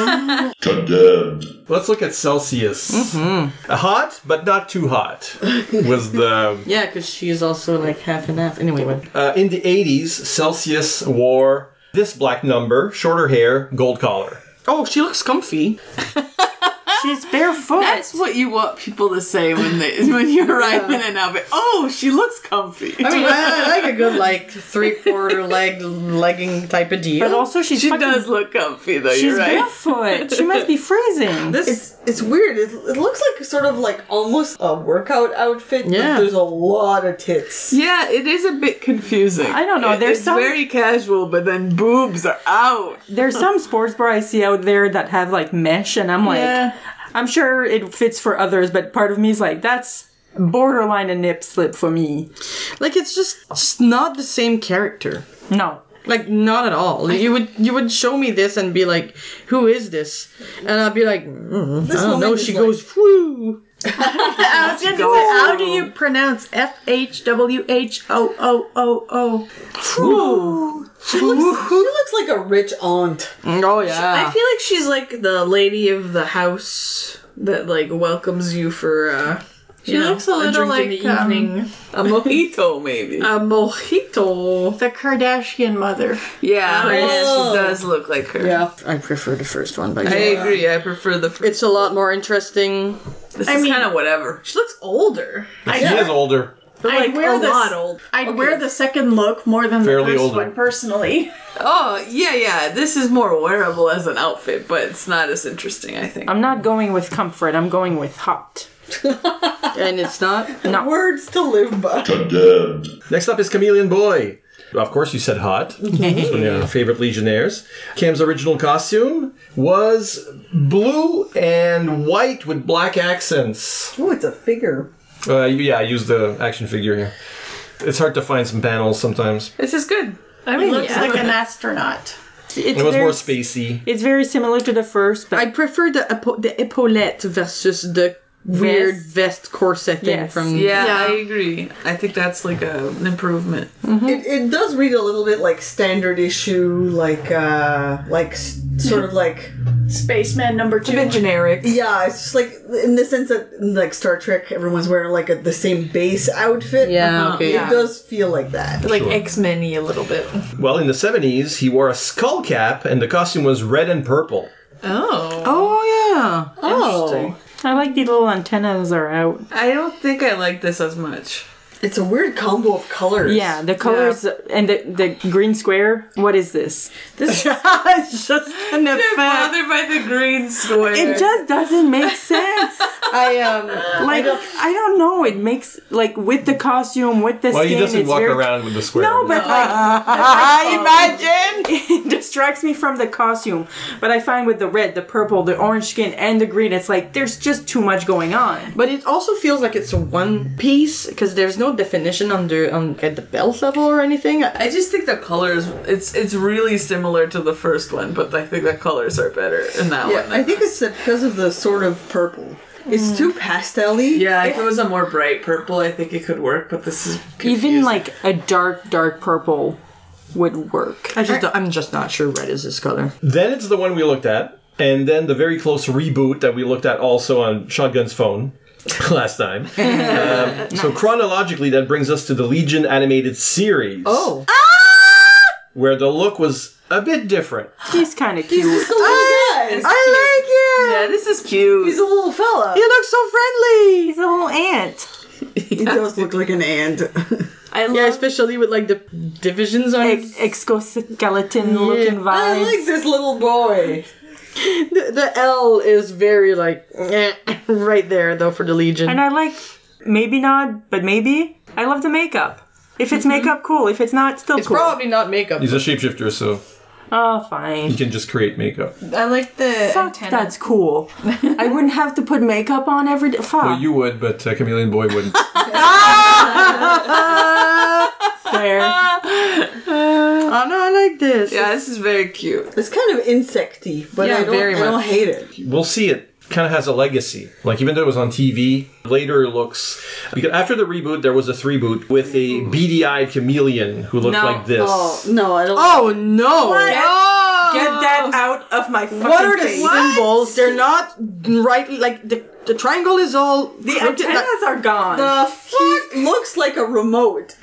I: Condemned.
B: Let's look at Celsius. Mm-hmm. Hot, but not too hot. Was the
H: Yeah, because she's also like half and half. Anyway, what?
B: uh, in the eighties, Celsius wore this black number, shorter hair, gold collar.
H: Oh, she looks comfy.
F: She's barefoot.
D: That's what you want people to say when they when you arrive in an outfit. Oh, she looks comfy.
H: I mean, I, I like a good like three quarter leg legging type of deal.
F: But also she's
D: She
F: fucking,
D: does look comfy though.
F: she's
D: You're right.
F: barefoot. She must be freezing.
A: It's it's weird. It, it looks like sort of like almost a workout outfit.
H: Yeah.
A: But there's a lot of tits.
D: Yeah, it is a bit confusing.
F: I don't know,
D: It-
F: there's
D: it's
F: some-
D: very casual, but then boobs are out.
F: There's some sports bra I see out there that have like mesh, and I'm like,
D: Yeah.
F: I'm sure it fits for others, but part of me is like, that's borderline a nip slip for me.
H: like it's just, just not the same character.
F: No.
H: Like not at all. You would you would show me this and be like, "Who is this?" And I'd be like, mm,
A: This
H: "I don't
A: woman
H: know."
A: is
H: She
A: like-
H: goes, "Whoo!"
G: I was gonna say, how do you pronounce F H W H O O O O?
A: She looks, she looks like a rich aunt.
H: Oh yeah.
C: I feel like she's like the lady of the house that like welcomes you for uh
D: She
C: you know,
D: looks a little
C: drink
D: like
C: in the
D: um,
C: evening.
D: a mojito, maybe.
C: A mojito.
G: The Kardashian mother.
D: yeah,
C: Oh,
D: yes,
A: yeah.
D: she does look like her.
A: Yeah.
H: I prefer the first one, but
D: I agree. I prefer the. First.
H: it's a lot more interesting.
D: This
G: I
D: is
G: mean-
D: kind of whatever.
C: She looks older.
B: She is older.
C: But
G: I'd
C: like
G: wear
C: a
G: this-
C: lot old.
G: I'd wear the second look more than
B: Fairly
G: the first
B: older.
G: one, personally.
D: Oh yeah, yeah. This is more wearable as an outfit, but it's not as interesting. I think.
F: I'm not going with comfort, I'm going with hot.
H: And it's not.
F: No.
A: Words to live by.
I: Condemned.
B: Next up is Chameleon Boy. Of course, you said hot. It's one of your favorite Legionnaires. Cam's original costume was blue and white with black accents.
A: Oh, it's a figure.
B: Uh, yeah, I used the action figure here. It's hard to find some panels sometimes.
D: This is good.
C: I
G: He
C: mean,
G: looks
C: yeah.
G: like an astronaut.
F: It's
B: It was
F: very,
B: more spacey.
F: It's very similar to the first, but
H: I prefer the epo- the epaulette versus the weird vest corset thing
F: Yes.
H: from.
D: Yeah,
G: Yeah.
D: I agree. I think that's like a, an improvement.
A: It, it does read a little bit like standard issue, like uh, like s- sort of like
G: Spaceman number
D: It's a
G: two.
D: bit generic.
A: yeah. It's just like in the sense that in, like Star Trek, everyone's wearing like a, the same base outfit.
H: Yeah, okay.
A: It does feel like that.
C: like X-Men-y a little bit.
B: Well, in the seventies, he wore a skull cap, and the costume was red and purple.
C: Oh.
H: Oh yeah.
A: Oh,
F: I like the little antennas are out.
D: I don't think I like this as much.
A: It's a weird combo of colors.
F: Yeah, the colors and the the green square. What is this?
D: This
H: It's just an
D: They're
H: effect.
D: bothered by the green square.
F: It just doesn't make sense.
H: I um
F: Like I don't know. It makes like with the costume, with the
B: Well,
F: skin.
B: he doesn't
F: it's
B: walk
F: very,
B: around with the square.
F: No, but like,
H: I imagine.
F: it distracts me from the costume. But I find with the red, the purple, the orange skin, and the green, it's like there's just too much going on.
H: But it also feels like it's a one piece because there's no definition under on at the belt level or anything.
D: I just think the colors, it's it's really similar to the first one, but I think the colors are better in that
A: Yeah,
D: one.
A: I think it's because of the sort of purple. It's too pastel-y.
D: Yeah, if it was a more bright purple, I think it could work, but this is confusing.
F: Even like a dark, dark purple would work.
H: I just I'm just not sure red is this color.
B: Then it's the one we looked at, and then the very close reboot that we looked at also on Shotgun's phone last time. um, So chronologically, that brings us to the Legion animated series.
H: Oh.
B: Where the look was a bit different.
F: He's kind of cute.
A: He's a little guy.
H: I like it.
D: Yeah, this is cute.
A: He's a little fella.
H: He looks so friendly.
F: He's a little ant.
A: He does look like an ant.
D: I love
H: Yeah, especially with like the divisions on
F: Ex-
H: his.
F: exoskeleton looking
A: I
F: vibes.
A: like this little boy.
H: The, the L is very like eh, right there though for the Legion.
F: And I like, maybe not, but maybe. I love the makeup. If it's makeup, cool. If it's not, still
H: It's
F: cool.
H: probably not makeup.
B: He's a shapeshifter, so
F: Oh,
B: he
F: fine.
B: can just create makeup.
D: I like the
F: Fuck,
D: antenna.
F: that's cool. I wouldn't have to put makeup on every day. Fuck.
B: Well, you would, but uh, Chameleon Boy wouldn't.
F: Fair.
H: Oh no, I like this.
D: Yeah, this is very cute.
A: It's kind of insecty, but
H: Yeah,
A: I don't,
H: very
A: I don't
H: much.
A: hate it.
B: We'll see it kind of has a legacy. Like, even though it was on T V, later it looks... Because after the reboot, there was a three-boot with a beady-eyed chameleon who looked
F: No.
B: like this.
A: Oh, no, I don't.
H: Oh no!
F: Get,
D: Oh!
F: get that out of my fucking
H: What are the
F: face.
H: symbols? They're not right. Like the the triangle is all
F: The
H: crooked,
F: antennas
H: like-
F: are gone.
A: The fuck? He looks like a remote.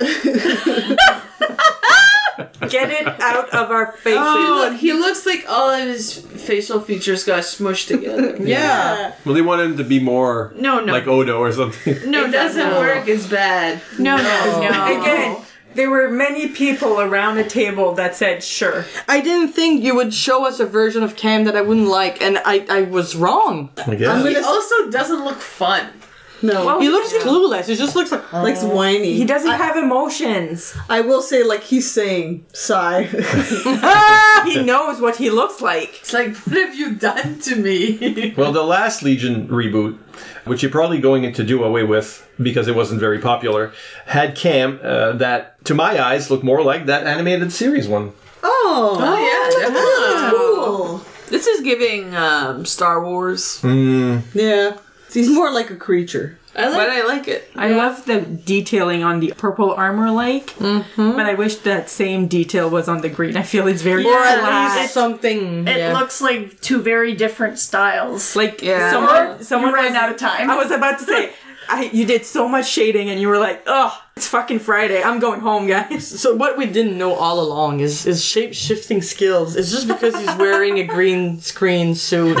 F: Get it out of our faces.
D: Oh, he looks like all of his facial features got smushed together.
H: Yeah.
B: Well, they wanted him to be more
D: No, no.
B: like Odo or something.
D: No, it doesn't
H: no.
D: work. It's bad.
C: No, no, no.
F: Again, there were many people around the table that said, sure.
H: I didn't think you would show us a version of Cam that I wouldn't like, and I, I was wrong.
B: I guess.
D: He also doesn't look fun.
A: No,
F: Well,
H: He looks clueless. He just looks like.
A: looks whiny.
F: He doesn't have emotions.
A: I will say, like, he's saying, sigh.
F: He knows what he looks like.
D: It's like, what have you done to me?
B: Well, the last Legion reboot, which you're probably going to do away with because it wasn't very popular, had Cam uh, that, to my eyes, looked more like that animated series one.
A: Oh.
D: Oh, yeah, definitely.
A: Cool.
D: This is giving um, Star Wars.
B: Mm.
A: Yeah. He's more like a creature.
D: I like, but I like it.
F: I love the detailing on the purple armor like, but I wish that same detail was on the green. I feel it's very
H: Or at
F: flat.
H: least something.
G: It
H: yeah.
G: looks like two very different styles.
F: Like
D: Yeah.
F: someone, someone
G: You ran
F: was-
G: out of time.
F: I was about to say, I, you did so much shading, and you were like, "Oh, it's fucking Friday. I'm going home, guys."
H: So what we didn't know all along is is shape shifting skills. It's just because he's wearing a green screen suit.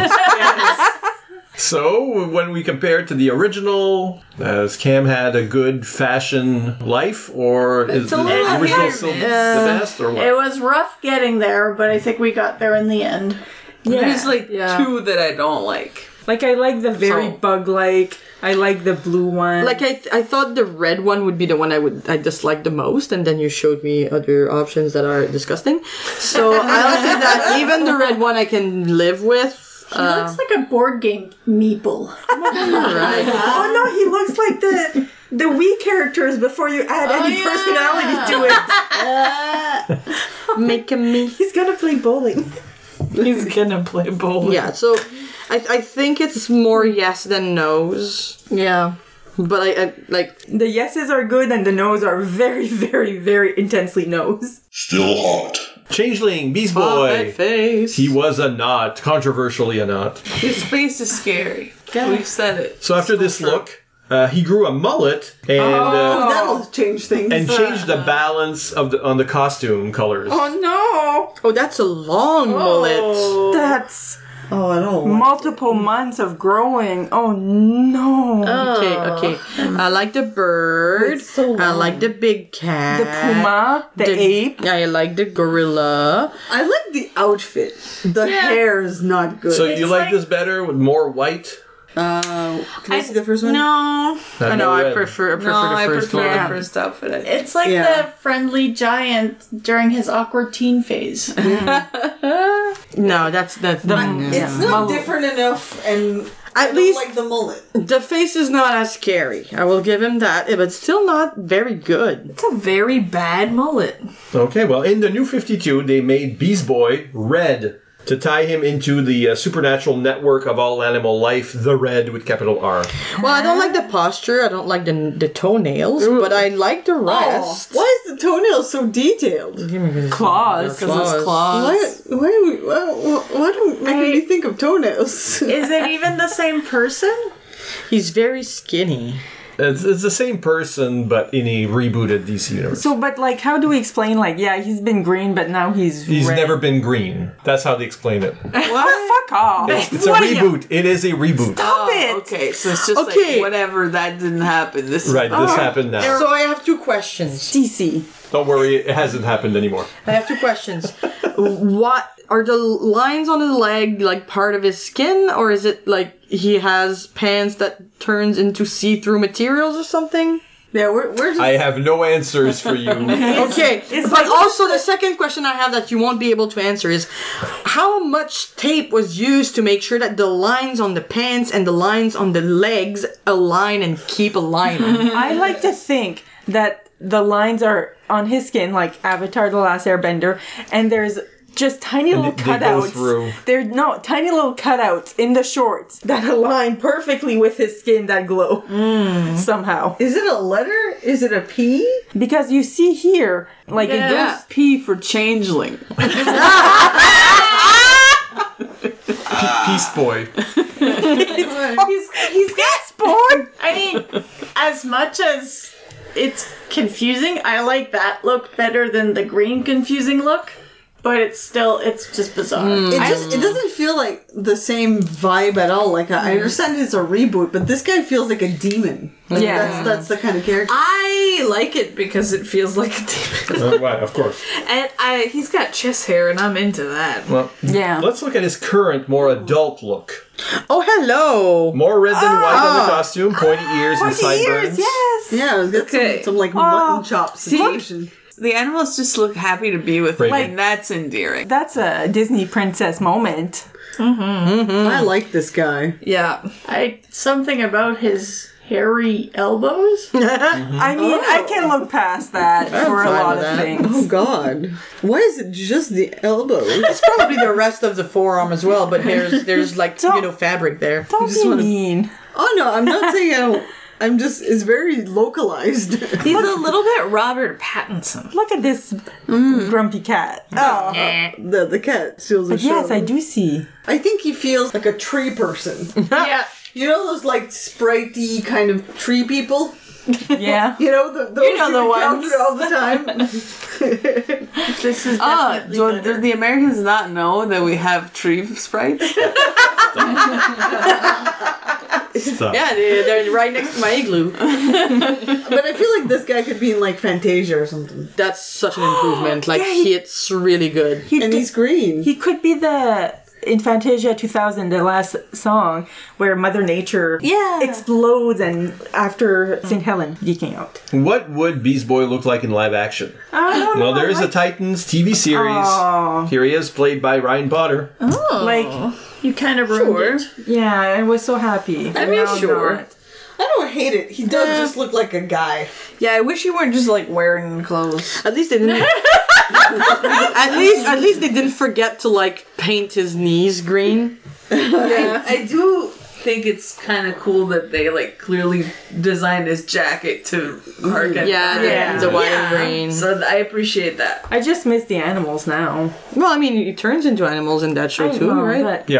B: So, when we compare it to the original, has Cam had a good fashion life, or is
A: a
B: the
A: little
B: original
A: hit or
B: still the
A: miss.
B: best, or what?
G: It was rough getting there, but I think we got there in the end.
D: There's like
H: Yeah.
D: two that I don't like.
F: Like I like the very
D: So-
F: bug-like. I like the blue one.
H: Like I, th- I thought the red one would be the one I would I dislike the most, and then you showed me other options that are disgusting. So I'll say that even the red one I can live with.
G: He looks like a board game meeple.
H: Right.
F: oh no, he looks like the the Wii characters before you add any
D: yeah.
F: personality to it.
H: Make a me.
F: He's gonna play bowling.
D: He's gonna play bowling.
H: Yeah. So I I think it's more yes than no's. Yeah. But I, I like
F: The yeses are good, and the nos are very, very, very intensely nos.
I: Still hot.
B: Changeling, Beast
H: oh,
B: Boy.
H: that face.
B: He was a not, controversially a not.
D: His face is scary. We've said it.
B: So after this look, uh, he grew a mullet and uh,
A: That'll change things.
B: and changed the balance of the on the costume colors.
F: Oh no!
H: Oh, that's a long mullet.
F: That's
A: Oh, I don't. Like
F: Multiple months of growing. Oh no.
H: Okay, okay. I like the bird.
A: It's so
H: I
A: long.
H: like the big cat.
F: The puma, the, ape.
H: I like the gorilla.
A: I like the outfit. The hair is not good.
B: So you like,
G: like-
B: this better with more white?
A: Uh, can I, see the first one?
G: No.
B: Not
H: I know,
B: more
H: I
B: red?
H: prefer, I prefer
D: No,
H: the
D: I
H: first
D: prefer
H: one.
D: the first outfit. I think.
G: It's like
A: Yeah.
G: the friendly giant during his awkward teen phase.
H: No, that's that's the.
A: It's not different enough, and I
H: At
A: don't
H: least
A: like the mullet.
H: the face is not as scary. I will give him that, but still not very good.
C: It's a very bad mullet.
B: Okay, well, in the New fifty-two, they made Beast Boy red to tie him into the uh, supernatural network of all animal life, the Red with capital R.
H: Well, I don't like the posture. I don't like the the toenails, but I like the rest.
A: Why is the toenail so detailed?
F: Claws.
H: Claws.
D: His claws.
A: Why? Why do we? Why, why don't make
G: I-
A: me think of toenails?
G: Is it even the same person?
H: He's very skinny.
B: It's, it's the same person, but in a rebooted D C universe.
F: So, but like, how do we explain? Like, yeah, he's been green, but now he's
B: He's
F: red.
B: never been green. That's how they explain it.
F: Oh, fuck off!
B: It's, it's a
F: What are you-
B: reboot. It is a reboot.
F: Stop it!
D: Okay, so it's just
H: Okay.
D: like whatever that didn't happen. This
B: Right, this happened now.
H: So I have two questions.
F: D C.
B: Don't worry, it hasn't happened anymore.
H: I have two questions. What are the lines on his leg like part of his skin, or is it like he has pants that turns into see-through materials or something?
A: Yeah, we're we're just.
B: I have no answers for you.
H: Okay, but also the second question I have that you won't be able to answer is how much tape was used to make sure that the lines on the pants and the lines on the legs align and keep aligning?
F: I like to think that the lines are on his skin, like Avatar: The Last Airbender, and there's just tiny little
B: they- they go
F: cutouts.
B: through.
F: There's no tiny little cutouts in the shorts that align perfectly with his skin that glow somehow.
A: Is it a letter? Is it a P?
F: Because you see here, like it
D: Yeah,
F: goes.
D: P for changeling.
B: Peace Boy.
G: He's he's got
F: Boy.
G: I mean, as much as it's confusing, I like that look better than the green confusing look. But it's still, it's just bizarre.
A: It just it doesn't feel like the same vibe at all. Like I understand it's a reboot, but this guy feels like a demon. Like,
F: Yeah.
A: that's that's the kind of character.
C: I like it because it feels like a demon.
B: Uh, right, of course.
C: And I, he's got chest hair, and I'm into that.
B: Well,
F: Yeah.
B: let's look at his current, more adult look.
H: Oh, hello!
B: More red than white on the costume, pointy ears and
F: Pointy
B: sideburns.
F: ears, yes.
A: Yeah, it's got
D: Okay.
A: some, some like mutton chop situation.
D: The animals just look happy to be with him,
B: Right.
D: and that's endearing.
F: That's a Disney princess moment.
A: I like this guy.
C: Yeah.
G: I something about his hairy elbows.
F: I mean, I can look past that for a
H: fine
F: lot
H: with
F: of
H: that.
F: things.
A: Oh God, why is it just the elbows?
H: It's probably the rest of the forearm as well, but there's there's like you know fabric there.
F: Don't
A: just
F: be
A: wanna-
F: mean.
A: Oh no, I'm not saying I don't. I'm just. It's very localized.
C: He's a little bit Robert Pattinson.
F: Look at this grumpy cat. Oh.
A: the the cat steals the show.
F: Yes, I do see.
A: I think he feels like a tree person.
G: Yeah.
A: You know those like spritey kind of tree people?
F: Yeah.
A: You know the those
D: You know
A: you
D: the
A: encounter
D: ones.
A: all the time.
G: This is
D: Oh,
G: definitely
D: so
G: better.
D: do the Americans not know that we have tree sprites?
B: Stop.
H: Yeah, they, they're right next to my igloo.
A: But I feel like this guy could be in like Fantasia or something.
H: That's such an improvement. Like
F: Yeah, he-
H: it's really good.
F: He,
A: And
F: d-
A: he's green.
F: he could be the in Fantasia two thousand, the last song where Mother Nature
C: Yeah.
F: explodes and after Saint Helen geeking out.
B: What would Beast Boy look like in live action?
F: I don't know.
B: Well, there is a
F: like,
B: Titans T V series.
F: Aw.
B: Here he is, played by Ryan Potter.
F: like,
G: You kind of ruined it.
F: yeah, I was so happy.
D: I mean,
F: Now I'm
D: sure.
F: not.
A: I don't hate it. He does just look like a guy.
C: Yeah, I wish you weren't just like wearing clothes.
H: At least they didn't. at least, at least they didn't forget to like paint his knees green.
D: I, I do think it's kind of cool that they like clearly designed his jacket to harken.
H: Yeah, the,
F: Yeah.
H: the white
C: Yeah.
H: and green.
D: So I appreciate that.
F: I just miss the animals now.
H: Well, I mean, he turns into animals in that show
F: I
H: too,
F: know,
H: right?
F: but
B: Yeah.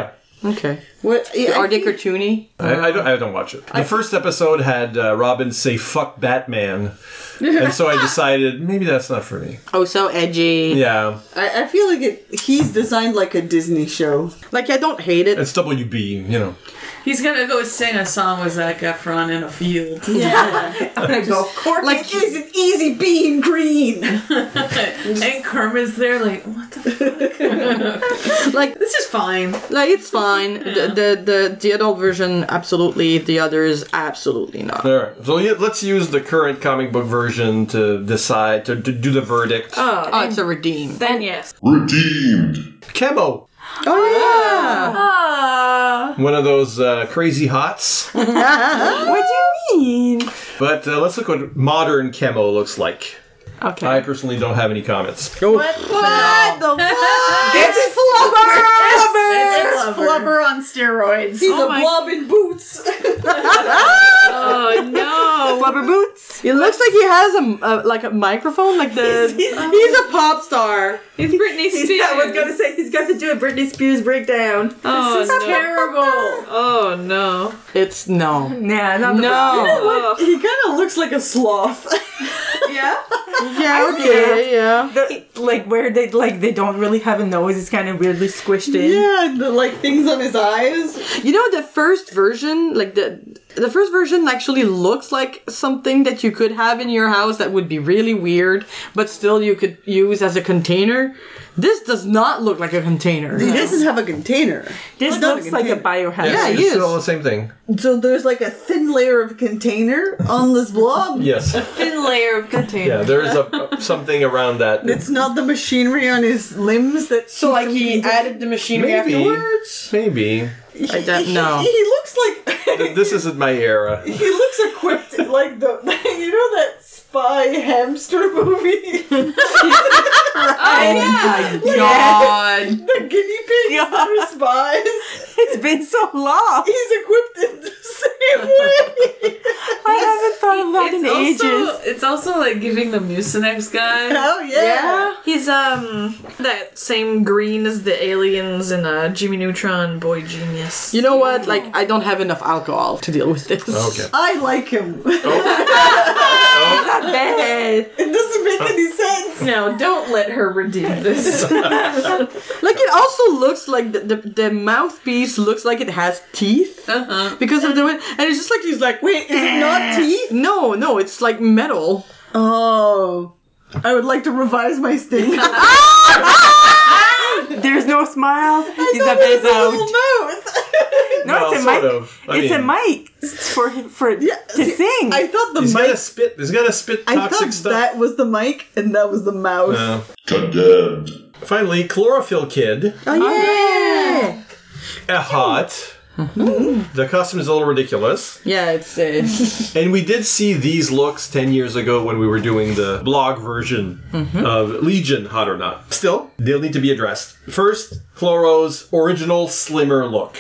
H: Okay.
A: What? Yeah,
H: Are
A: I
H: they
A: think-
H: cartoony?
B: I, I don't. I don't watch it. The first episode had uh, Robin say "fuck Batman," and so I decided maybe that's not for me.
H: Oh, so edgy.
B: Yeah,
A: I, I feel like it, he's designed like a Disney show.
H: Like, I don't hate it.
B: it's W B. You know.
D: He's gonna go sing a song with Zac Efron in a field.
A: Yeah.
F: golf course.
A: Like, isn't easy being green?
D: And Kermit's there like, what the fuck?
H: Like,
D: This is fine.
H: like it's fine. The, the the the adult version, absolutely. The others, absolutely not.
B: All right. So yeah, let's use the current comic book version to decide to, to do the verdict.
H: Oh, oh it's a redeem.
C: Then yes.
I: Redeemed.
B: Chemo.
H: Oh yeah.
C: Ah.
B: One of those uh, crazy hots.
F: What do you mean?
B: But uh, let's look what modern Chemo looks like.
F: Okay.
B: I personally don't have any comments.
H: Oh.
A: What the fuck?
F: It's Flubber!
G: It's Flubber on steroids.
A: He's
G: Oh
A: a
G: my-
A: blob in boots.
C: Oh no.
F: Flubber boots.
H: It looks like he has a, a like a microphone, like the. He's, a pop star.
C: It's Britney Spears.
F: I was gonna say he's got to do a Britney Spears breakdown.
C: Oh
G: This is
C: no.
G: terrible.
C: Oh no.
H: It's no.
F: Nah, not the
H: No.
A: He kind of looks like a sloth.
F: Yeah.
H: Yeah. Okay. Yeah.
F: The, like where they like they don't really have a nose. It's kind of weirdly squished in.
A: Yeah, the like things on his eyes.
H: You know, the first version, like the the first version, actually looks like something that you could have in your house that would be really weird, but still you could use as a container. This does not look like a container.
A: He doesn't have a container.
F: This
A: It's not
F: looks
A: a
F: like a
A: container.
F: biohazard.
H: Yeah,
B: it's
H: he is.
B: still the same thing.
A: So there's like a thin layer of container on this blob.
B: Yes.
C: Thin layer of container.
B: Yeah, there is a something around that.
A: It's not the machinery on his limbs that.
H: So like he added the machinery
B: Maybe.
H: afterwards.
B: Maybe.
H: I don't know.
A: He, he looks like.
B: Th- This isn't my era.
A: He looks equipped like the. You know that spy hamster movie?
F: Oh my
H: God.
A: The guinea pigs that are spies.
F: It's been so long.
A: He's equipped in the same way.
F: I haven't thought of that in
D: It's
F: ages.
D: also, it's also like giving the Mucinex guy.
A: Oh yeah.
C: He's um that same green as the aliens in uh, Jimmy Neutron Boy Genius.
H: You know what? Like, I don't have enough alcohol to deal with this.
B: Okay.
A: I like him.
F: Not bad.
A: It doesn't make any sense.
C: No, don't let her redeem this.
H: Like, it also looks like the, the, the mouthpiece looks like it has teeth.
D: Uh-huh.
H: Because of the way. And it's just like he's like,
A: Wait, is it not teeth?
H: no, no, it's like metal.
A: Oh. I would like to revise my statement.
F: There's no smile. He's
A: thought
F: a
A: it was
F: bit
A: a
F: out.
A: little mouth.
F: No,
B: Well,
F: it's a
B: sort
F: mic.
B: of. I
F: It's
B: mean-
F: a mic for for
A: Yeah,
F: to
A: see,
F: sing.
A: I thought the
B: He's got to
A: mic.
B: spit. He's got to spit
A: I
B: toxic
A: thought
B: stuff.
A: that was the mic and that was the mouth.
B: Uh,
I: Condemned.
B: finally, Chlorophyll Kid.
H: Oh, yeah.
B: A hot. The costume is a little ridiculous.
H: Yeah, it's. Uh,
B: And we did see these looks ten years ago when we were doing the blog version of Legion, hot or not. Still, they'll need to be addressed. First, Chloro's original slimmer look.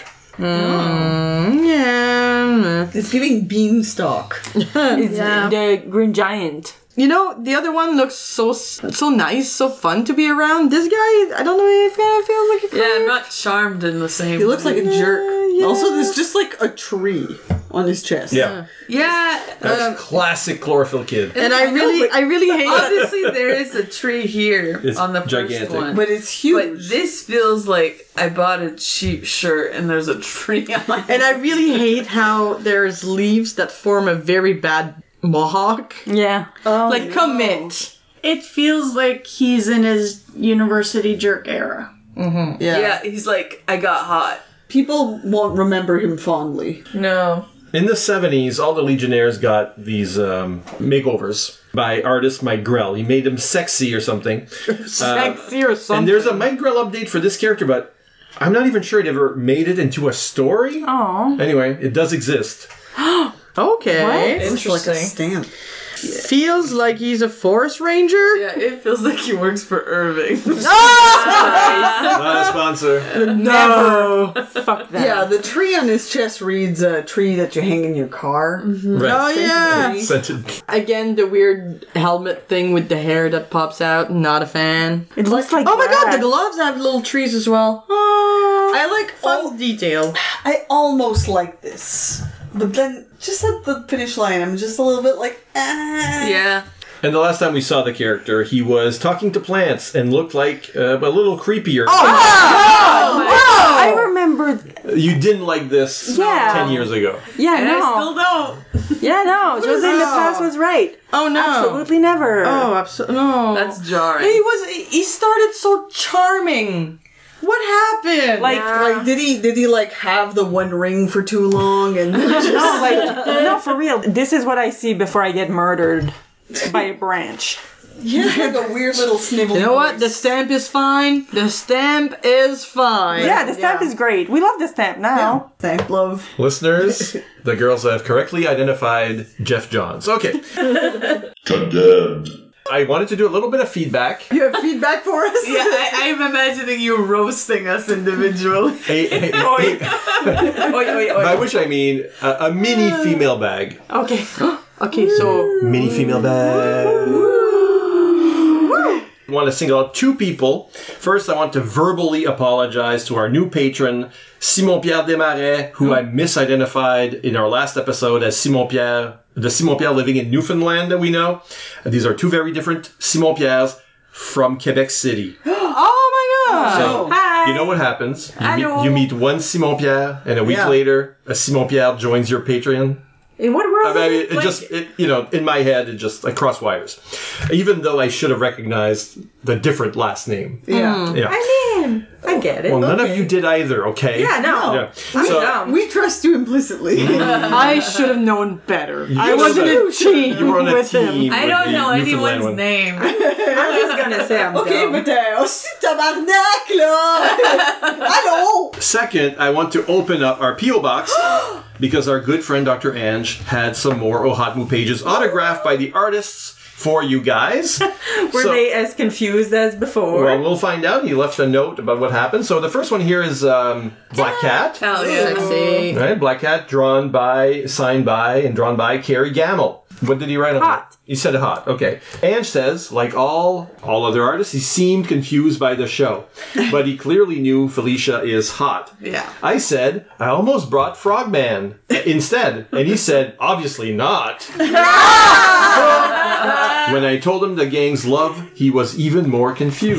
H: yeah.
A: It's giving beanstalk.
F: It's the Green Giant.
H: You know, the other one looks so so nice, so fun to be around. This guy, I don't know if I feel like a
D: Yeah, I'm not charmed in the same
A: He looks like a jerk.
H: yeah.
A: Also, there's just like a tree on his chest.
B: Yeah.
D: Yeah,
B: That's
D: um,
B: classic Chlorophyll Kid.
H: And I really, I really hate that.
D: obviously there is a tree here
B: It's
D: on the first
B: gigantic.
D: one.
A: But it's huge.
D: But this feels like I bought a cheap shirt and there's a tree on it.
H: And I really hate how there's leaves that form a very bad mohawk.
F: Yeah.
A: Oh,
H: Like,
A: no.
H: commit.
G: It feels like he's in his university jerk era.
A: Yeah.
D: Yeah, he's like, I got hot.
A: People won't remember him fondly.
C: No.
B: In the seventies, all the Legionnaires got these um, makeovers by artist Mike Grell. He made them sexy or something.
H: Sexy or something.
B: And there's a Mike Grell update for this character, but I'm not even sure it ever made it into a story.
F: Oh.
B: Anyway, it does exist.
H: Okay.
A: Looks like a
C: Interesting.
A: stamp.
H: Feels like he's a forest ranger.
D: Yeah, it feels like he works for Irving.
B: Not a sponsor.
H: No.
F: Fuck that.
A: Yeah, the tree on his chest reads a tree that you hang in your car.
B: Right.
H: Oh yeah.
B: Scented.
H: Again, the weird helmet thing with the hair that pops out. Not a fan.
F: It looks like
H: Oh my god,
F: grass.
H: the gloves have little trees as well. Oh.
A: I like all
H: Fun detail.
A: I almost like this. But then just at the finish line I'm just a little bit like ah.
H: Yeah.
B: And the last time we saw the character, he was talking to plants and looked like uh, a little creepier.
F: Oh, oh, oh, I remember.
B: You didn't like this
F: Yeah.
B: ten years ago.
F: Yeah,
D: And
F: no.
D: I still don't.
F: Yeah, no. Jose in the past was right.
H: Oh no.
F: Absolutely never.
H: Oh, absolutely no.
D: That's jarring.
H: He was. He started so charming. What happened?
F: Like,
A: Like did he did he like have the one ring for too long and just
F: no, like, no, for real. This is what I see before I get murdered by a branch.
A: he has like a weird little snivel.
H: You know what? The stamp is fine. The stamp is fine.
F: Yeah, the stamp
A: Yeah.
F: is great. We love the stamp now.
A: Thank love.
B: Listeners, the girls have correctly identified Jeff Johns. Okay.
I: Condemned.
B: I wanted to do a little bit of feedback.
A: You have feedback for us?
D: Yeah, I, I'm imagining you roasting us individually.
B: A, a, a,
F: Oi, oi, oi.
B: by which I mean a, a mini female bag.
F: Okay.
H: Okay, so
B: Mini female bag. I want to single out two people. First, I want to verbally apologize to our new patron, Simon-Pierre Desmarais, who I misidentified in our last episode as Simon-Pierre, the Simon-Pierre living in Newfoundland that we know. And these are two very different Simon-Pierres from Quebec City.
H: oh my god.
B: So,
F: Hi.
B: you know what happens? You
F: Hello.
B: meet, you meet one Simon-Pierre, and a week
A: Yeah.
B: later, a Simon-Pierre joins your Patreon.
F: In what
B: I
F: world?
B: mean,
F: is
B: it
F: Like-
B: just, it, you know, in my head, it just, like, cross wires. Even though I should have recognized the different last name.
A: Yeah.
B: Yeah.
F: I mean, I get it.
B: Well, none of you did either, okay?
F: Yeah, no.
B: Yeah.
F: I'm
B: So,
F: dumb.
A: We trust you implicitly.
H: I should have known better.
B: You
H: I
B: should
H: wasn't
B: have.
H: in team
B: you were on a
H: with
B: team.
H: him.
D: I
B: with
D: don't
B: the
D: know
B: Newfoundland
D: anyone's
B: one.
D: name.
F: I'm just gonna say I'm
A: Okay,
F: dumb.
A: but uh, oh, si tabarnak, là! Allô?
B: Second, I want to open up our P O box because our good friend Doctor Ange had some more Ohatmu pages autographed by the artists for you guys.
F: Were
B: So-
F: they as confused as before?
B: Well, we'll find out. He left a note about what happened. So the first one here is um, Black Cat.
D: Hell yeah.
H: Sexy.
B: Right, Black Cat, drawn by, signed by, and drawn by Carrie Gamble. What did he write on
F: Hot.
B: that? He said hot. Okay. Ange says, like all all other artists, he seemed confused by the show, but he clearly knew Felicia is hot.
D: Yeah.
B: I said, I almost brought Frogman instead, and he said, obviously not. When I told him the gang's love, he was even more confused.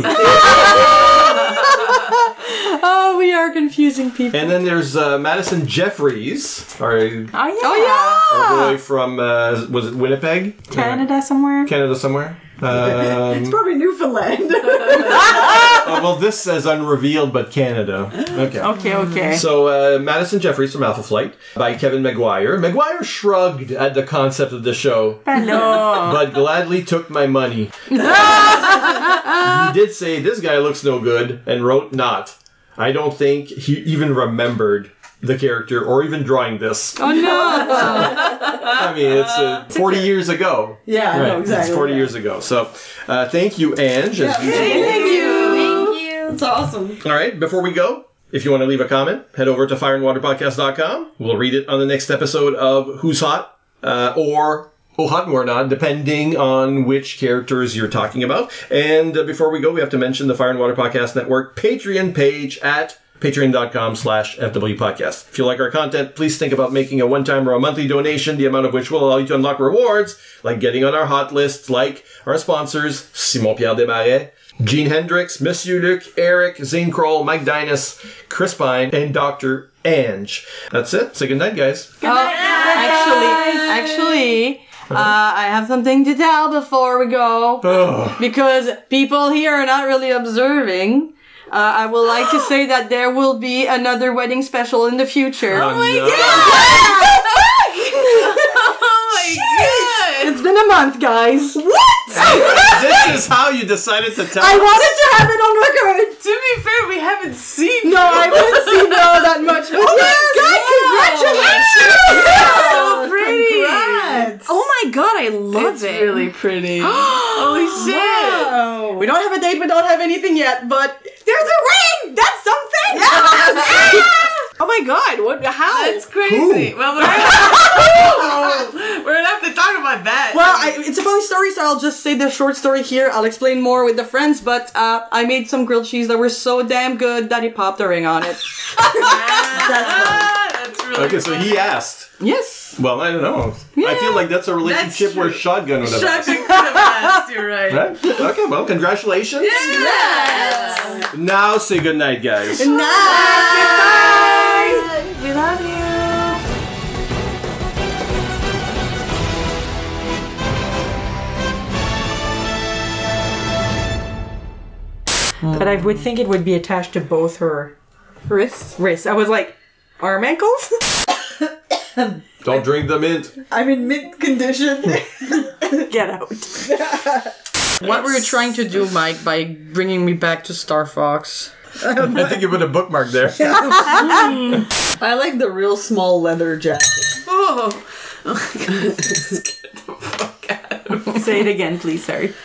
H: Oh, we are confusing people.
B: And then there's uh, Madison Jeffries, our,
F: oh, yeah.
H: Oh
B: our boy from, uh, was it Winnipeg?
F: Canada somewhere?
B: Canada somewhere. Um,
A: Probably Newfoundland.
B: oh, well, this says unrevealed, but Canada. Okay.
F: Okay, okay.
B: So, uh, Madison Jeffries from Alpha Flight by Kevin Maguire. Maguire shrugged at the concept of the show,
F: Hello.
B: but gladly took my money. He did say, this guy looks no good, and wrote not. I don't think he even remembered the character or even drawing this.
H: Oh no!
B: I mean, it's uh, forty years ago.
A: Yeah,
B: Right,
A: no, exactly.
B: It's forty years ago. So, uh, thank you, Ange, as usual.
A: Thank you. Thank you. It's awesome.
B: All right, before we go, if you want to leave a comment, head over to fire and water podcast dot com. We'll read it on the next episode of Who's Hot, uh, or Oh Hot or Not, depending on which characters you're talking about. And uh, before we go, we have to mention the Fire and Water Podcast Network Patreon page at patreon.com slash FW podcast. If you like our content, please think about making a one-time or a monthly donation, the amount of which will allow you to unlock rewards, like getting on our hot lists, like our sponsors, Simon-Pierre Desmarais, Gene Hendricks, Monsieur Luc, Eric, Zane Kroll, Mike Dinas, Chris Pine, and Doctor Ange. That's it. Say good night, guys.
H: Oh, actually, actually, uh, I have something to tell before we go.
B: Ugh.
H: Because people here are not really observing. Uh, I would like to say that there will be another wedding special in the future.
B: Oh, my
D: Oh my god!
H: It's been a month, guys.
B: What? This is how you decided to tell
H: I
B: us?
H: wanted to have it on record.
D: To be fair, we haven't seen
H: No, I haven't seen Bella that much. But oh yes,
D: Congratulations! So pretty!
A: Congrats.
F: Oh my god, I love
D: It's
F: it.
D: really pretty. Holy shit!
H: Wow. We don't have a date, we don't have anything yet, but
F: There's a ring! That's something!
H: Oh my god, what? How?
D: That's crazy.
B: Who?
D: Well, we're gonna, we're gonna have to talk about that.
H: Well, I, it's a funny story, so I'll just say the short story here. I'll explain more with the friends, but uh, I made some grilled cheese that were so damn good that he popped a ring on it.
D: Ah, that's really
B: Okay, so he asked.
H: Yes.
B: Well, I don't know. I feel like that's a relationship
D: That's
B: where
D: true.
B: Shotgun would have asked.
D: Shotgun could have asked. You're right.
B: Right? Okay, well, congratulations.
D: Yes.
B: Now say goodnight, guys.
H: Nice.
D: We love you.
F: But I would think it would be attached to both her
H: Wrists.
F: wrists. I was like, arm ankles?
B: Don't drink the mint.
A: I'm in mint condition.
F: Get out.
H: What were you trying to do, Mike, by bringing me back to Star Fox?
B: I think you put a bookmark there.
A: I like the real small leather jacket.
D: Oh.
F: Say it again, please. Sorry.